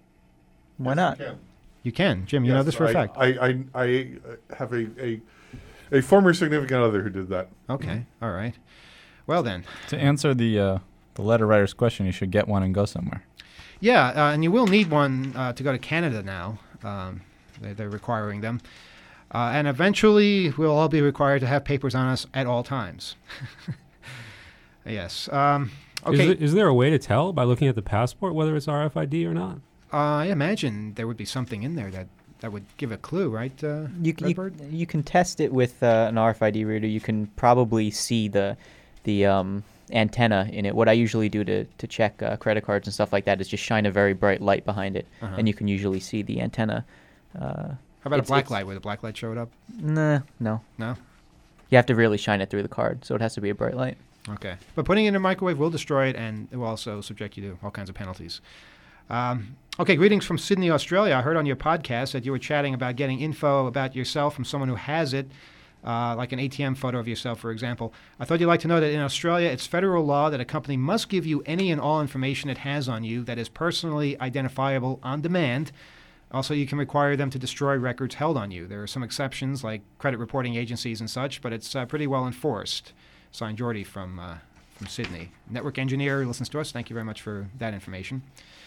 Why not? Yeah. You can. Jim, you know Yes, this for a I- fact. I, I, I uh, have a, a, a former significant other who did that. Okay, all right. Well then. To answer the uh, the letter writer's question, you should get one and go somewhere. Yeah, uh, and you will need one uh, to go to Canada now. Um, they, they're requiring them. Uh, and eventually, we'll all be required to have papers on us at all times. Yes. Um, okay. Is, it, is there a way to tell by looking at the passport whether it's R F I D or not? Uh, I imagine there would be something in there that, that would give a clue, right, uh, You can, you, Redbird? you can test it with uh, an R F I D reader. You can probably see the the um, antenna in it. What I usually do to, to check uh, credit cards and stuff like that is just shine a very bright light behind it, Uh-huh. and you can usually see the antenna. Uh, How about a it's- black it's- light? Would a black light show it up? Nah, no. No? You have to really shine it through the card, so it has to be a bright light. Okay. But putting it in a microwave will destroy it, and it will also subject you to all kinds of penalties. Um, okay, greetings from Sydney, Australia. I heard on your podcast that you were chatting about getting info about yourself from someone who has it, uh, like an A T M photo of yourself, for example. I thought you'd like to know that in Australia, it's federal law that a company must give you any and all information it has on you that is personally identifiable on demand. Also, you can require them to destroy records held on you. There are some exceptions, like credit reporting agencies and such, but it's uh, pretty well enforced. Signed, Jordy from uh, from Sydney. Network engineer who listens to us. Thank you very much for that information.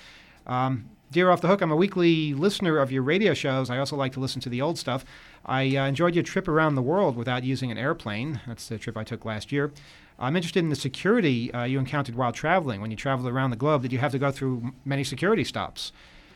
Um, Dear Off the Hook, I'm a weekly listener of your radio shows. I also like to listen to the old stuff. I uh, enjoyed your trip around the world without using an airplane. That's the trip I took last year. I'm interested in the security uh, you encountered while traveling. When you traveled around the globe, did you have to go through m- many security stops?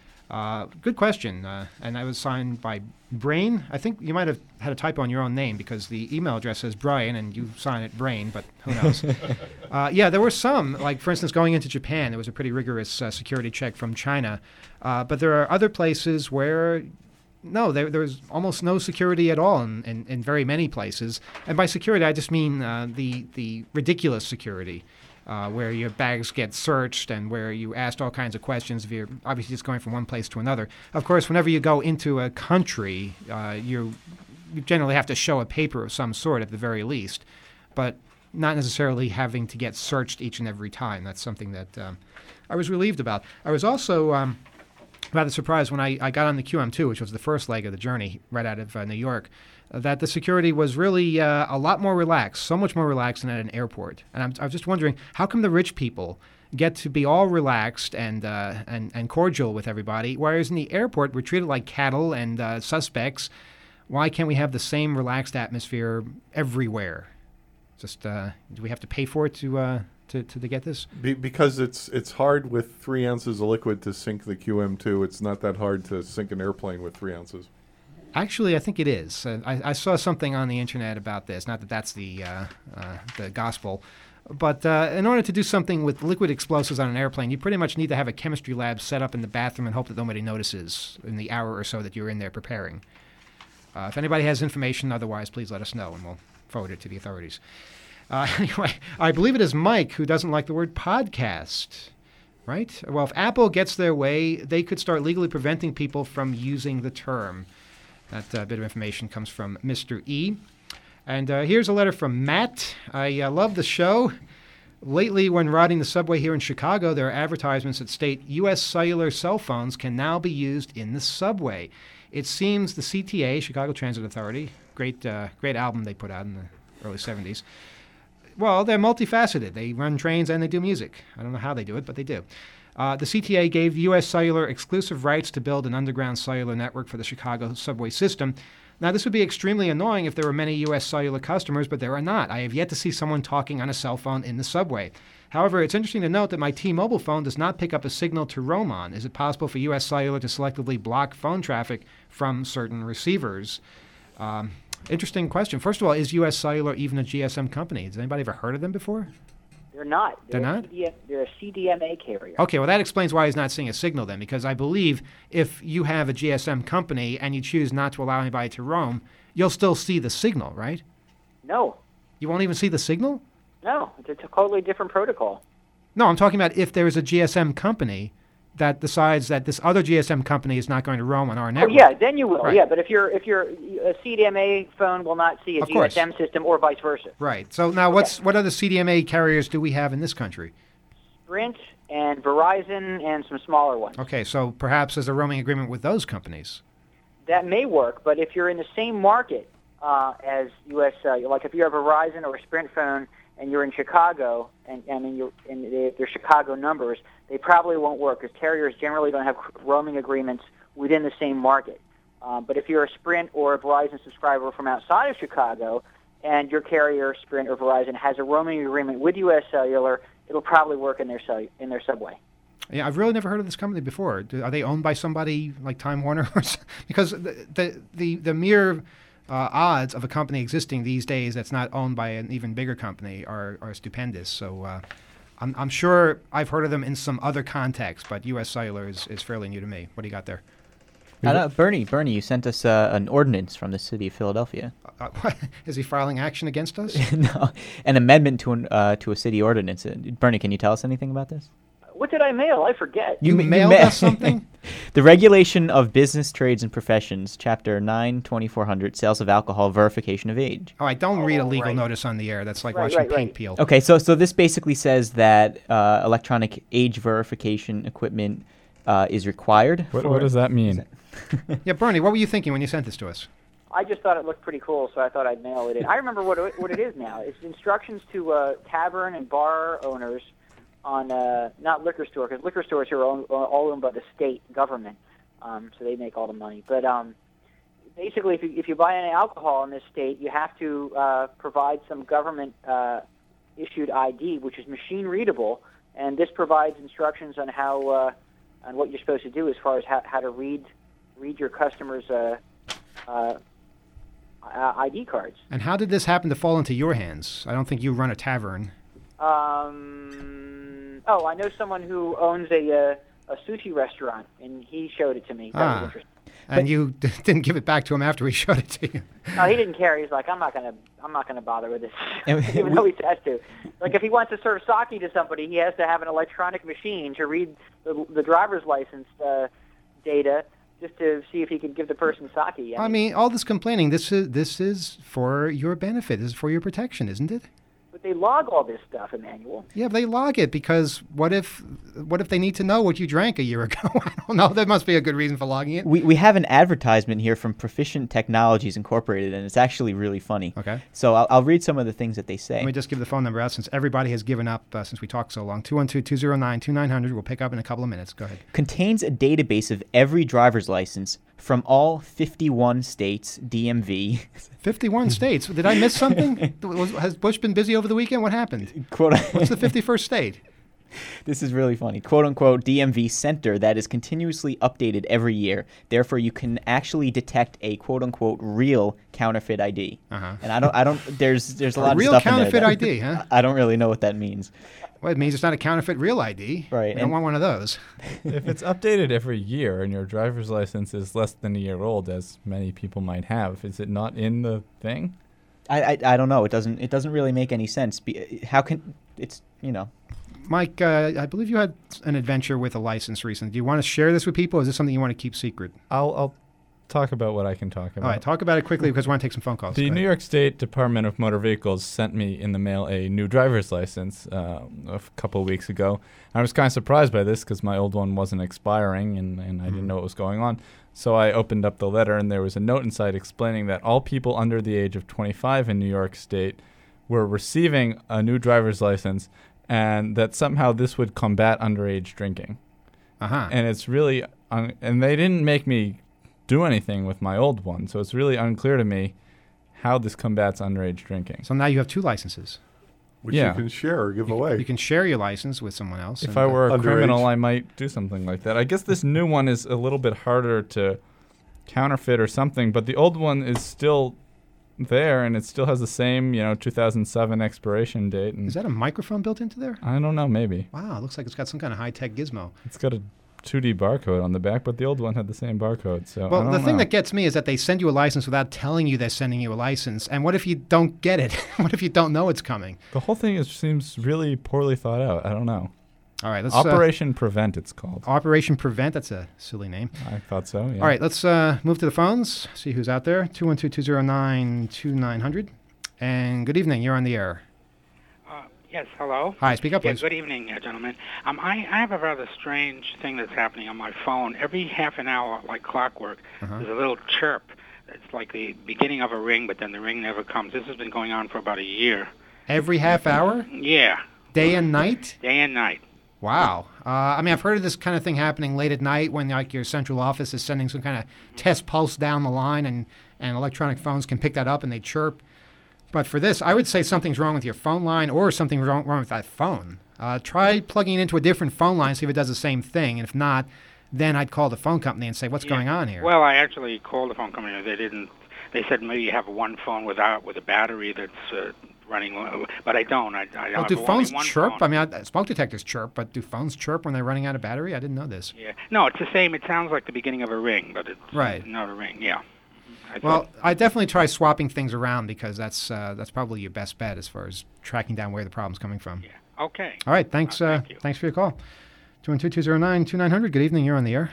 Uh, good question. Uh, and I was signed by Brain. I think you might have had a typo on your own name because the email address says Brian and you sign it Brain, but who knows? uh, yeah, there were some. Like, for instance, going into Japan, there was a pretty rigorous uh, security check from China. Uh, but there are other places where, no, there, there's almost no security at all in, in, in very many places. And by security, I just mean uh, the, the ridiculous security. Uh, where your bags get searched and where you asked all kinds of questions if you're obviously just going from one place to another. Of course, whenever you go into a country, uh, you you generally have to show a paper of some sort at the very least, but not necessarily having to get searched each and every time. That's something that um, I was relieved about. I was also um, rather surprised when I, I got on the Q M two, which was the first leg of the journey right out of uh, New York, that the security was really uh, a lot more relaxed, so much more relaxed than at an airport. And I'm, I was just wondering, how come the rich people get to be all relaxed and uh, and, and cordial with everybody, whereas in the airport we're treated like cattle and uh, suspects? Why can't we have the same relaxed atmosphere everywhere? Just uh, do we have to pay for it to uh, to, to, to get this? Be, because it's it's hard with three ounces of liquid to sink the Q M two. It's not that hard to sink an airplane with three ounces. Actually, I think it is. Uh, I, I saw something on the internet about this. Not that that's the uh, uh, the gospel, but uh, in order to do something with liquid explosives on an airplane, you pretty much need to have a chemistry lab set up in the bathroom and hope that nobody notices in the hour or so that you're in there preparing. Uh, if anybody has information otherwise, please let us know, and we'll forward it to the authorities. Uh, anyway, I believe it is Mike who doesn't like the word podcast. Right? Well, if Apple gets their way, they could start legally preventing people from using the term. That uh, bit of information comes from Mister E. And uh, here's a letter from Matt. I uh, love the show. Lately, when riding the subway here in Chicago, there are advertisements that state U S cellular cell phones can now be used in the subway. It seems the C T A, Chicago Transit Authority, great, uh, great album they put out in the early seventies. Well, they're multifaceted. They run trains and they do music. I don't know how they do it, but they do. Uh, the C T A gave U S Cellular exclusive rights to build an underground cellular network for the Chicago subway system. Now, this would be extremely annoying if there were many U S Cellular customers, but there are not. I have yet to see someone talking on a cell phone in the subway. However, it's interesting to note that my T-Mobile phone does not pick up a signal to roam on. Is it possible for U S Cellular to selectively block phone traffic from certain receivers? Um, interesting question. First of all, is U S Cellular even a G S M company? Has anybody ever heard of them before? They're not. They're a not? C D M, they're a C D M A carrier. Okay, well, that explains why he's not seeing a signal then, because I believe if you have a G S M company and you choose not to allow anybody to roam, you'll still see the signal, right? No. You won't even see the signal? No, it's a totally different protocol. No, I'm talking about if there is a G S M company that decides that this other G S M company is not going to roam on our network. Oh, yeah, then you will. Right. Yeah, but if you're if you're a C D M A phone will not see a Of G S M course. system or vice versa. Right. So now, what's what other C D M A carriers do we have in this country? Sprint and Verizon and some smaller ones. Okay, so perhaps there's a roaming agreement with those companies. That may work, but if you're in the same market uh, as U S Cellular, like if you're a Verizon or a Sprint phone and you're in Chicago, and I mean you're in the, they're Chicago numbers, they probably won't work because carriers generally don't have roaming agreements within the same market. Uh, but if you're a Sprint or a Verizon subscriber from outside of Chicago, and your carrier, Sprint or Verizon, has a roaming agreement with U S Cellular, it'll probably work in their cell- in their subway. Yeah, I've really never heard of this company before. Do, are they owned by somebody like Time Warner? Or something? Because the the the, the mere uh, odds of a company existing these days that's not owned by an even bigger company are, are stupendous. So uh, I'm, I'm sure I've heard of them in some other context, but U S Cellular is, is fairly new to me. What do you got there? I know, Bernie, Bernie, you sent us uh, an ordinance from the city of Philadelphia. Uh, what? Is he filing action against us? No, an amendment to an uh, to a city ordinance. Uh, Bernie, can you tell us anything about this? What did I mail? I forget. You, ma- mailed ma- us something? The Regulation of Business, Trades, and Professions, Chapter nine, twenty-four hundred, Sales of Alcohol, Verification of Age. All right, don't read a Oh, legal right. notice on the air. That's like Right, watching right, paint right. peel. Okay, so so this basically says that uh, electronic age verification equipment uh, is required. What, for- what does that mean? Yeah, Bernie, what were you thinking when you sent this to us? I just thought it looked pretty cool, so I thought I'd mail it in. I remember what it, what it is now. It's instructions to uh, tavern and bar owners on, uh, not liquor store, because liquor stores here are owned, are all owned by the state government, um, so they make all the money. But um, basically, if you, if you buy any alcohol in this state, you have to uh, provide some government-issued I D, which is machine-readable, and this provides instructions on how uh, on what you're supposed to do as far as how, how to read read your customers' uh, uh, I D cards. And how did this happen to fall into your hands? I don't think you run a tavern. Um, oh, I know someone who owns a uh, a sushi restaurant, and he showed it to me. That Ah. was interesting. And you d- didn't give it back to him after he showed it to you. No, he didn't care. He's like, I'm not gonna, I'm not gonna bother with this, And even we- though he has to. Like, if he wants to serve sake to somebody, he has to have an electronic machine to read the, the driver's license uh, data just to see if he can give the person sake. I mean, all this complaining, this is this is for your benefit. This is for your protection, isn't it? but they log all this stuff, Emmanuel. Yeah, they log it because what if what if they need to know what you drank a year ago? I don't know. There must be a good reason for logging it. We we have an advertisement here from Proficient Technologies Incorporated, and it's actually really funny. Okay. So I'll, I'll read some of the things that they say. Let me just give the phone number out since everybody has given up uh, since we talked so long. two one two, two zero nine, two nine zero zero. We'll pick up in a couple of minutes. Go ahead. Contains a database of every driver's license from all fifty-one states, D M V. fifty-one states. Did I miss something? Was, has Bush been busy over the weekend? What happened? Quote, What's the fifty-first state? This is really funny. Quote unquote D M V center that is continuously updated every year. Therefore, you can actually detect a quote unquote real counterfeit I D. Uh-huh. And I don't, I don't. There's, there's a, A lot real of stuff counterfeit in there I that- D, huh? I don't really know what that means. Well, it means it's not a counterfeit real I D. Right, We don't and- want one of those. If it's updated every year and your driver's license is less than a year old, as many people might have, is it not in the thing? I, I, I don't know. It doesn't, it doesn't really make any sense. Be, how can it's, you know. Mike, uh, I believe you had an adventure with a license recently. Do you want to share this with people, or is this something you want to keep secret? I'll, I'll talk about what I can talk about. All right, talk about it quickly because we want to take some phone calls. The Go New ahead. York State Department of Motor Vehicles sent me in the mail a new driver's license uh, a f- couple of weeks ago. I was kind of surprised by this because my old one wasn't expiring and, and I didn't know what was going on. So I opened up the letter and there was a note inside explaining that all people under the age of twenty-five in New York State were receiving a new driver's license and that somehow this would combat underage drinking. Uh-huh. And it's really, un- and they didn't make me do anything with my old one, so it's really unclear to me how this combats underage drinking. So now you have two licenses. Which Yeah. you can share or give away. You can share your license with someone else. If and, I uh, were a Underage. criminal, I might do something like that. I guess this new one is a little bit harder to counterfeit or something, but the old one is still there, and it still has the same, you know, two thousand seven expiration date. And Is that a microphone built into there? I don't know, maybe. Wow, it looks like it's got some kind of high-tech gizmo. It's got a two D barcode on the back, but the old one had the same barcode. So I Well, don't the thing know. that gets me is that they send you a license without telling you they're sending you a license. And what if you don't get it? What if you don't know it's coming? the whole thing is, seems really poorly thought out. I don't know. All right, let's Operation Prevent, it's called. uh, Operation Prevent. That's a silly name. I thought so, yeah. All right, let's uh, move to the phones. See who's out there. two one two, two zero nine, two nine zero zero. And good evening. You're on the air. Uh, yes, hello. Hi, speak up, Yeah, please. good evening, uh, gentlemen. Um, I, I have a rather strange thing that's happening on my phone. Every half an hour, like clockwork, Uh-huh. there's a little chirp. It's like the beginning of a ring, but then the ring never comes. This has been going on for about a year. Every half hour? Yeah, Day and night? day and night. Wow. Uh, I mean, I've heard of this kind of thing happening late at night when like your central office is sending some kind of test pulse down the line, and, and electronic phones can pick that up and they chirp. But for this, I would say something's wrong with your phone line or something wrong, wrong with that phone. Uh, try plugging it into a different phone line, see if it does the same thing. And if not, then I'd call the phone company and say, what's Yeah. going on here? Well, I actually called the phone company. They didn't. They said maybe you have one phone without with a battery that's uh, running, but I don't. I, I Well, have do only phones one chirp? phone. I mean, I, smoke detectors chirp, but do phones chirp when they're running out of battery? I didn't know this. Yeah. No, it's the same. It sounds like the beginning of a ring, but it's Right. not a ring. Yeah. I Well, thought- I definitely try swapping things around because that's uh, that's probably your best bet as far as tracking down where the problem's coming from. Yeah. Okay. All right. Thanks. Uh, thank you. Thanks for your call. two one two, two zero nine, two nine zero zero. Good evening. You're on the air.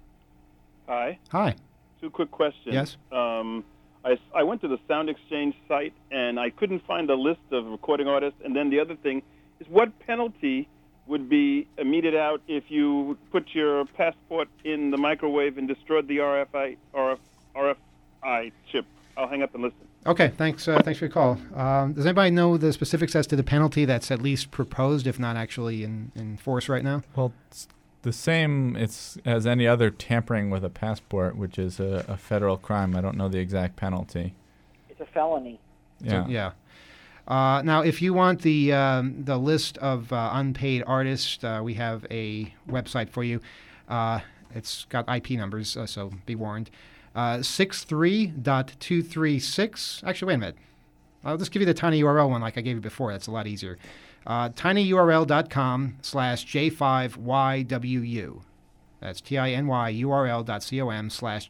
Hi. Hi. Two quick questions. Yes. Um, I, s- I went to the Sound Exchange site, and I couldn't find a list of recording artists. And then the other thing is, what penalty would be meted out if you put your passport in the microwave and destroyed the R F I, R F, R F I chip? I'll hang up and listen. Okay. Thanks. Uh, thanks for your call. Um, does anybody know the specifics as to the penalty that's at least proposed, if not actually in, in force right now? Well, it's the same it's as any other tampering with a passport, which is a, a federal crime. I don't know the exact penalty. It's a felony. Yeah. So, yeah. Uh, now, if you want the um, the list of uh, unpaid artists, uh, we have a website for you. Uh, it's got I P numbers, uh, so be warned. Uh, sixty-three dot two thirty-six. Actually, wait a minute. I'll just give you the tiny U R L one like I gave you before. That's a lot easier. Uh, tinyurl.com slash J5YWU. That's T-I-N-Y-U-R-L dot C-O-M slash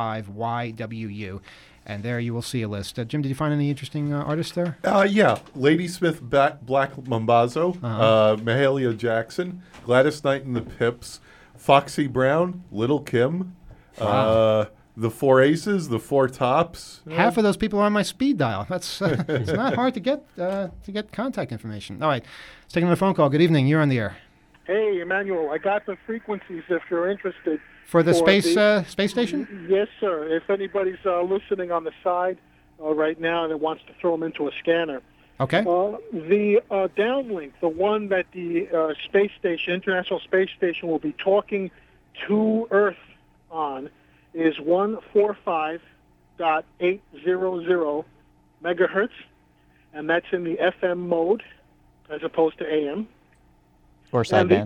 J5YWU. And there you will see a list. Uh, Jim, did you find any interesting uh, artists there? Uh, yeah, Ladysmith ba- Black Mambazo, Uh-huh. uh, Mahalia Jackson, Gladys Knight and the Pips, Foxy Brown, Little Kim, Wow. uh, the Four Aces, the Four Tops. Half of those people are on my speed dial. That's uh, it's not hard to get uh, to get contact information. All right, let's take another phone call. Good evening. You're on the air. Hey, Emmanuel, I got the frequencies if you're interested. For the For space the- uh, space station? Yes, sir. If anybody's uh, listening on the side uh, right now and it wants to throw them into a scanner. Okay. Uh, the uh, downlink, the one that the uh, space station, International Space Station, will be talking to Earth on, is one forty-five point eight hundred megahertz, and that's in the F M mode as opposed to A M. Or And the- sideband.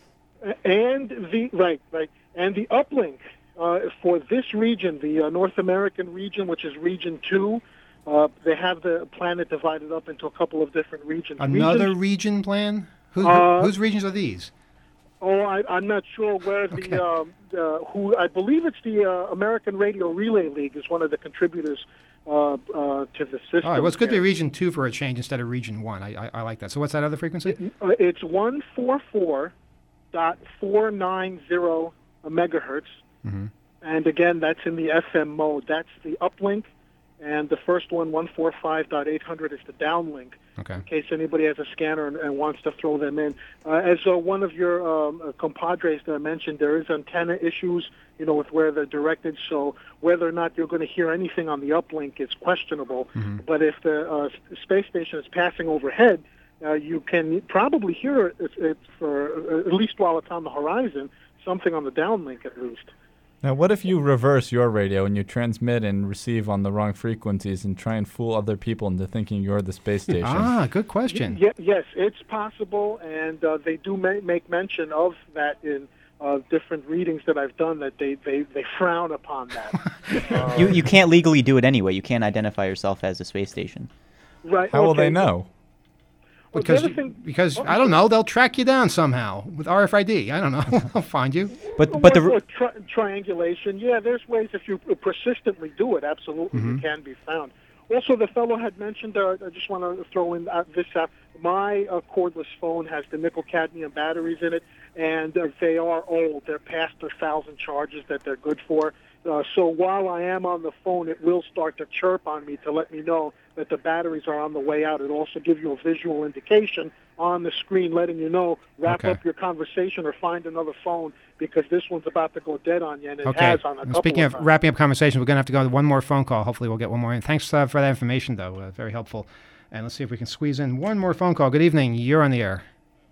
And the right, right, and the uplink uh, for this region, the uh, North American region, which is Region Two, uh, they have the planet divided up into a couple of different regions. Another Region- region plan? Who, Uh, whose regions are these? Oh, I, I'm not sure where the um, uh, who I believe it's the uh, American Radio Relay League is one of the contributors uh, uh, to the system. All right, well, it's good to be here. region two for a change instead of region one. I, I, I like that. So what's that other frequency? Uh, it's one forty-four point four nine zero megahertz. Mm-hmm. And again, that's in the F M mode. That's the uplink. And the first one, one forty-five point eight hundred, is the downlink. Okay. In case anybody has a scanner and, and wants to throw them in. Uh, as uh, one of your um, uh, compadres that I mentioned, there is antenna issues, you know, with where they're directed. So whether or not you're going to hear anything on the uplink is questionable. Mm-hmm. But if the uh, s- space station is passing overhead, uh, you can probably hear it, it, it for uh, at least while it's on the horizon, something on the downlink at least. Now, what if you reverse your radio and you transmit and receive on the wrong frequencies and try and fool other people into thinking you're the space station? Ah, good question. Ye- yes, it's possible, and uh, they do ma- make mention of that in uh, different readings that I've done, that they, they, they frown upon that. uh, You you can't legally do it anyway. You can't identify yourself as a space station. right, How will okay. they know? Well, the Because, other thing- because oh, I don't know, they'll track you down somehow with R F I D. I don't know. I'll find you. But Well, but the well, r- tri- triangulation, yeah, there's ways if you persistently do it, absolutely, Mhm. you can be found. Also, the fellow had mentioned, uh, I just want to throw in uh, this, uh, my uh, cordless phone has the nickel-cadmium batteries in it, and uh, they are old. They're past their thousand charges that they're good for. Uh, so while I am on the phone, it will start to chirp on me to let me know that the batteries are on the way out. It'll also give you a visual indication on the screen letting you know, wrap Okay. up your conversation or find another phone because this one's about to go dead on you, and it Okay. has on a And couple speaking of of times. wrapping up conversation, we're going to have to go to one more phone call. Hopefully we'll get one more in. Thanks uh, for that information, though. Uh, very helpful. And let's see if we can squeeze in one more phone call. Good evening. You're on the air.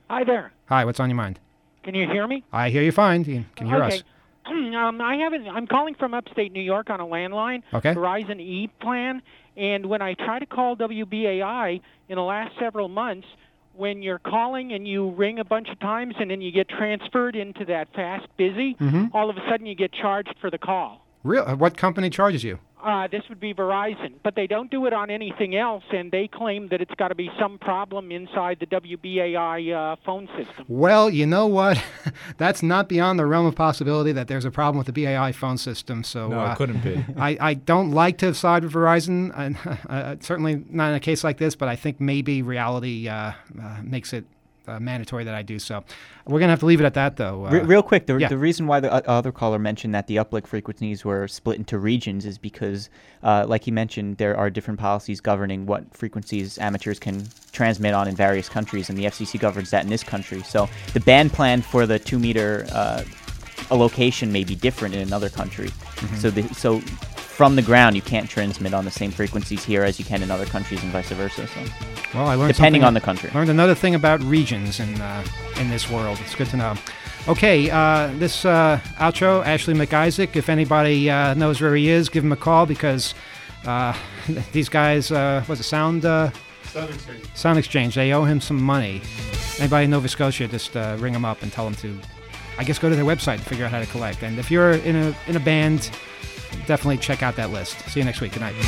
Hi there. Hi, what's on your mind? Can you hear me? I hear you fine. You can hear okay. us. Um, I haven't. I'm calling from upstate New York on a landline. Okay. Verizon E plan, and when I try to call W B A I in the last several months, when you're calling and you ring a bunch of times and then you get transferred into that fast busy, Mhm. all of a sudden you get charged for the call. Real? uh, What company charges you? Uh, this would be Verizon, but they don't do it on anything else, and they claim that it's got to be some problem inside the W B A I uh, phone system. Well, you know what? That's not beyond the realm of possibility that there's a problem with the B A I phone system. So No, it uh, couldn't be. I, I don't like to side with Verizon, and uh, certainly not in a case like this. But I think maybe reality uh, uh, makes it uh, mandatory that I do so. We're gonna have to leave it at that, though. Uh, Re- real quick, the, yeah. the reason why the o- other caller mentioned that the uplink frequencies were split into regions is because, uh, like he mentioned, there are different policies governing what frequencies amateurs can transmit on in various countries, and the F C C governs that in this country. So the band plan for the two-meter uh, allocation may be different in another country. Mm-hmm. So, the, so from the ground, you can't transmit on the same frequencies here as you can in other countries, and vice versa. So. Well, I learned depending something- on the country. Learned another thing about regions in uh, in this world. It's good to know. Okay, uh, this uh, outro, Ashley McIsaac. If anybody uh, knows where he is, give him a call because uh, these guys, uh, what's it, Sound uh, Sound Exchange. Sound Exchange. They owe him some money. Anybody in Nova Scotia, just uh, ring them up and tell them to, I guess, go to their website and figure out how to collect. And if you're in a in a band, definitely check out that list. See you next week. Good night.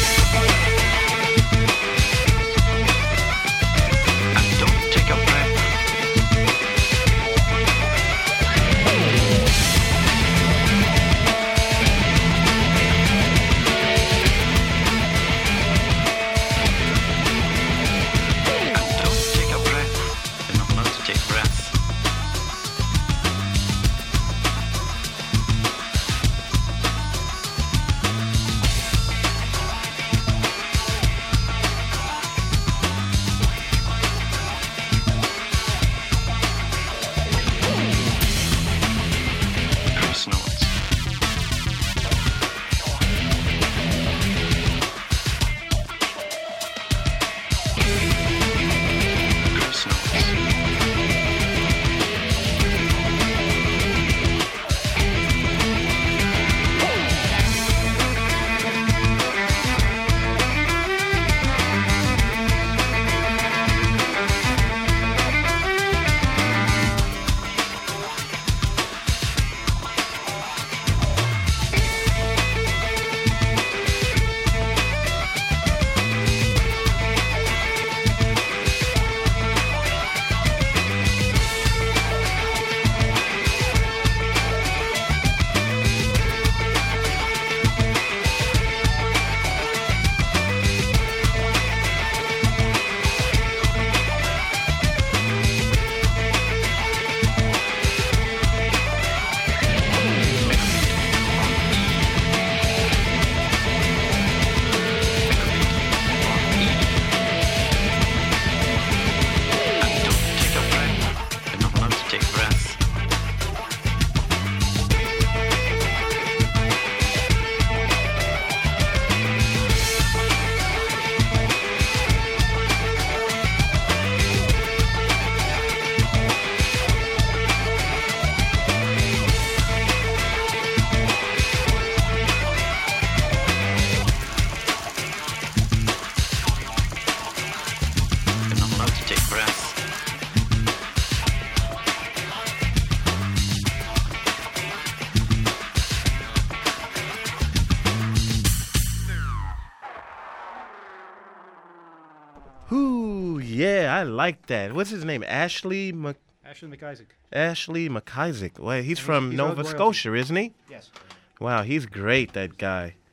Ooh, yeah, I like that. What's his name? Ashley Mc... Ashley McIsaac. Ashley McIsaac. Well, he's he's- from he's Nova owed royalty. Scotia, isn't he? Yes. Wow, he's great, that guy.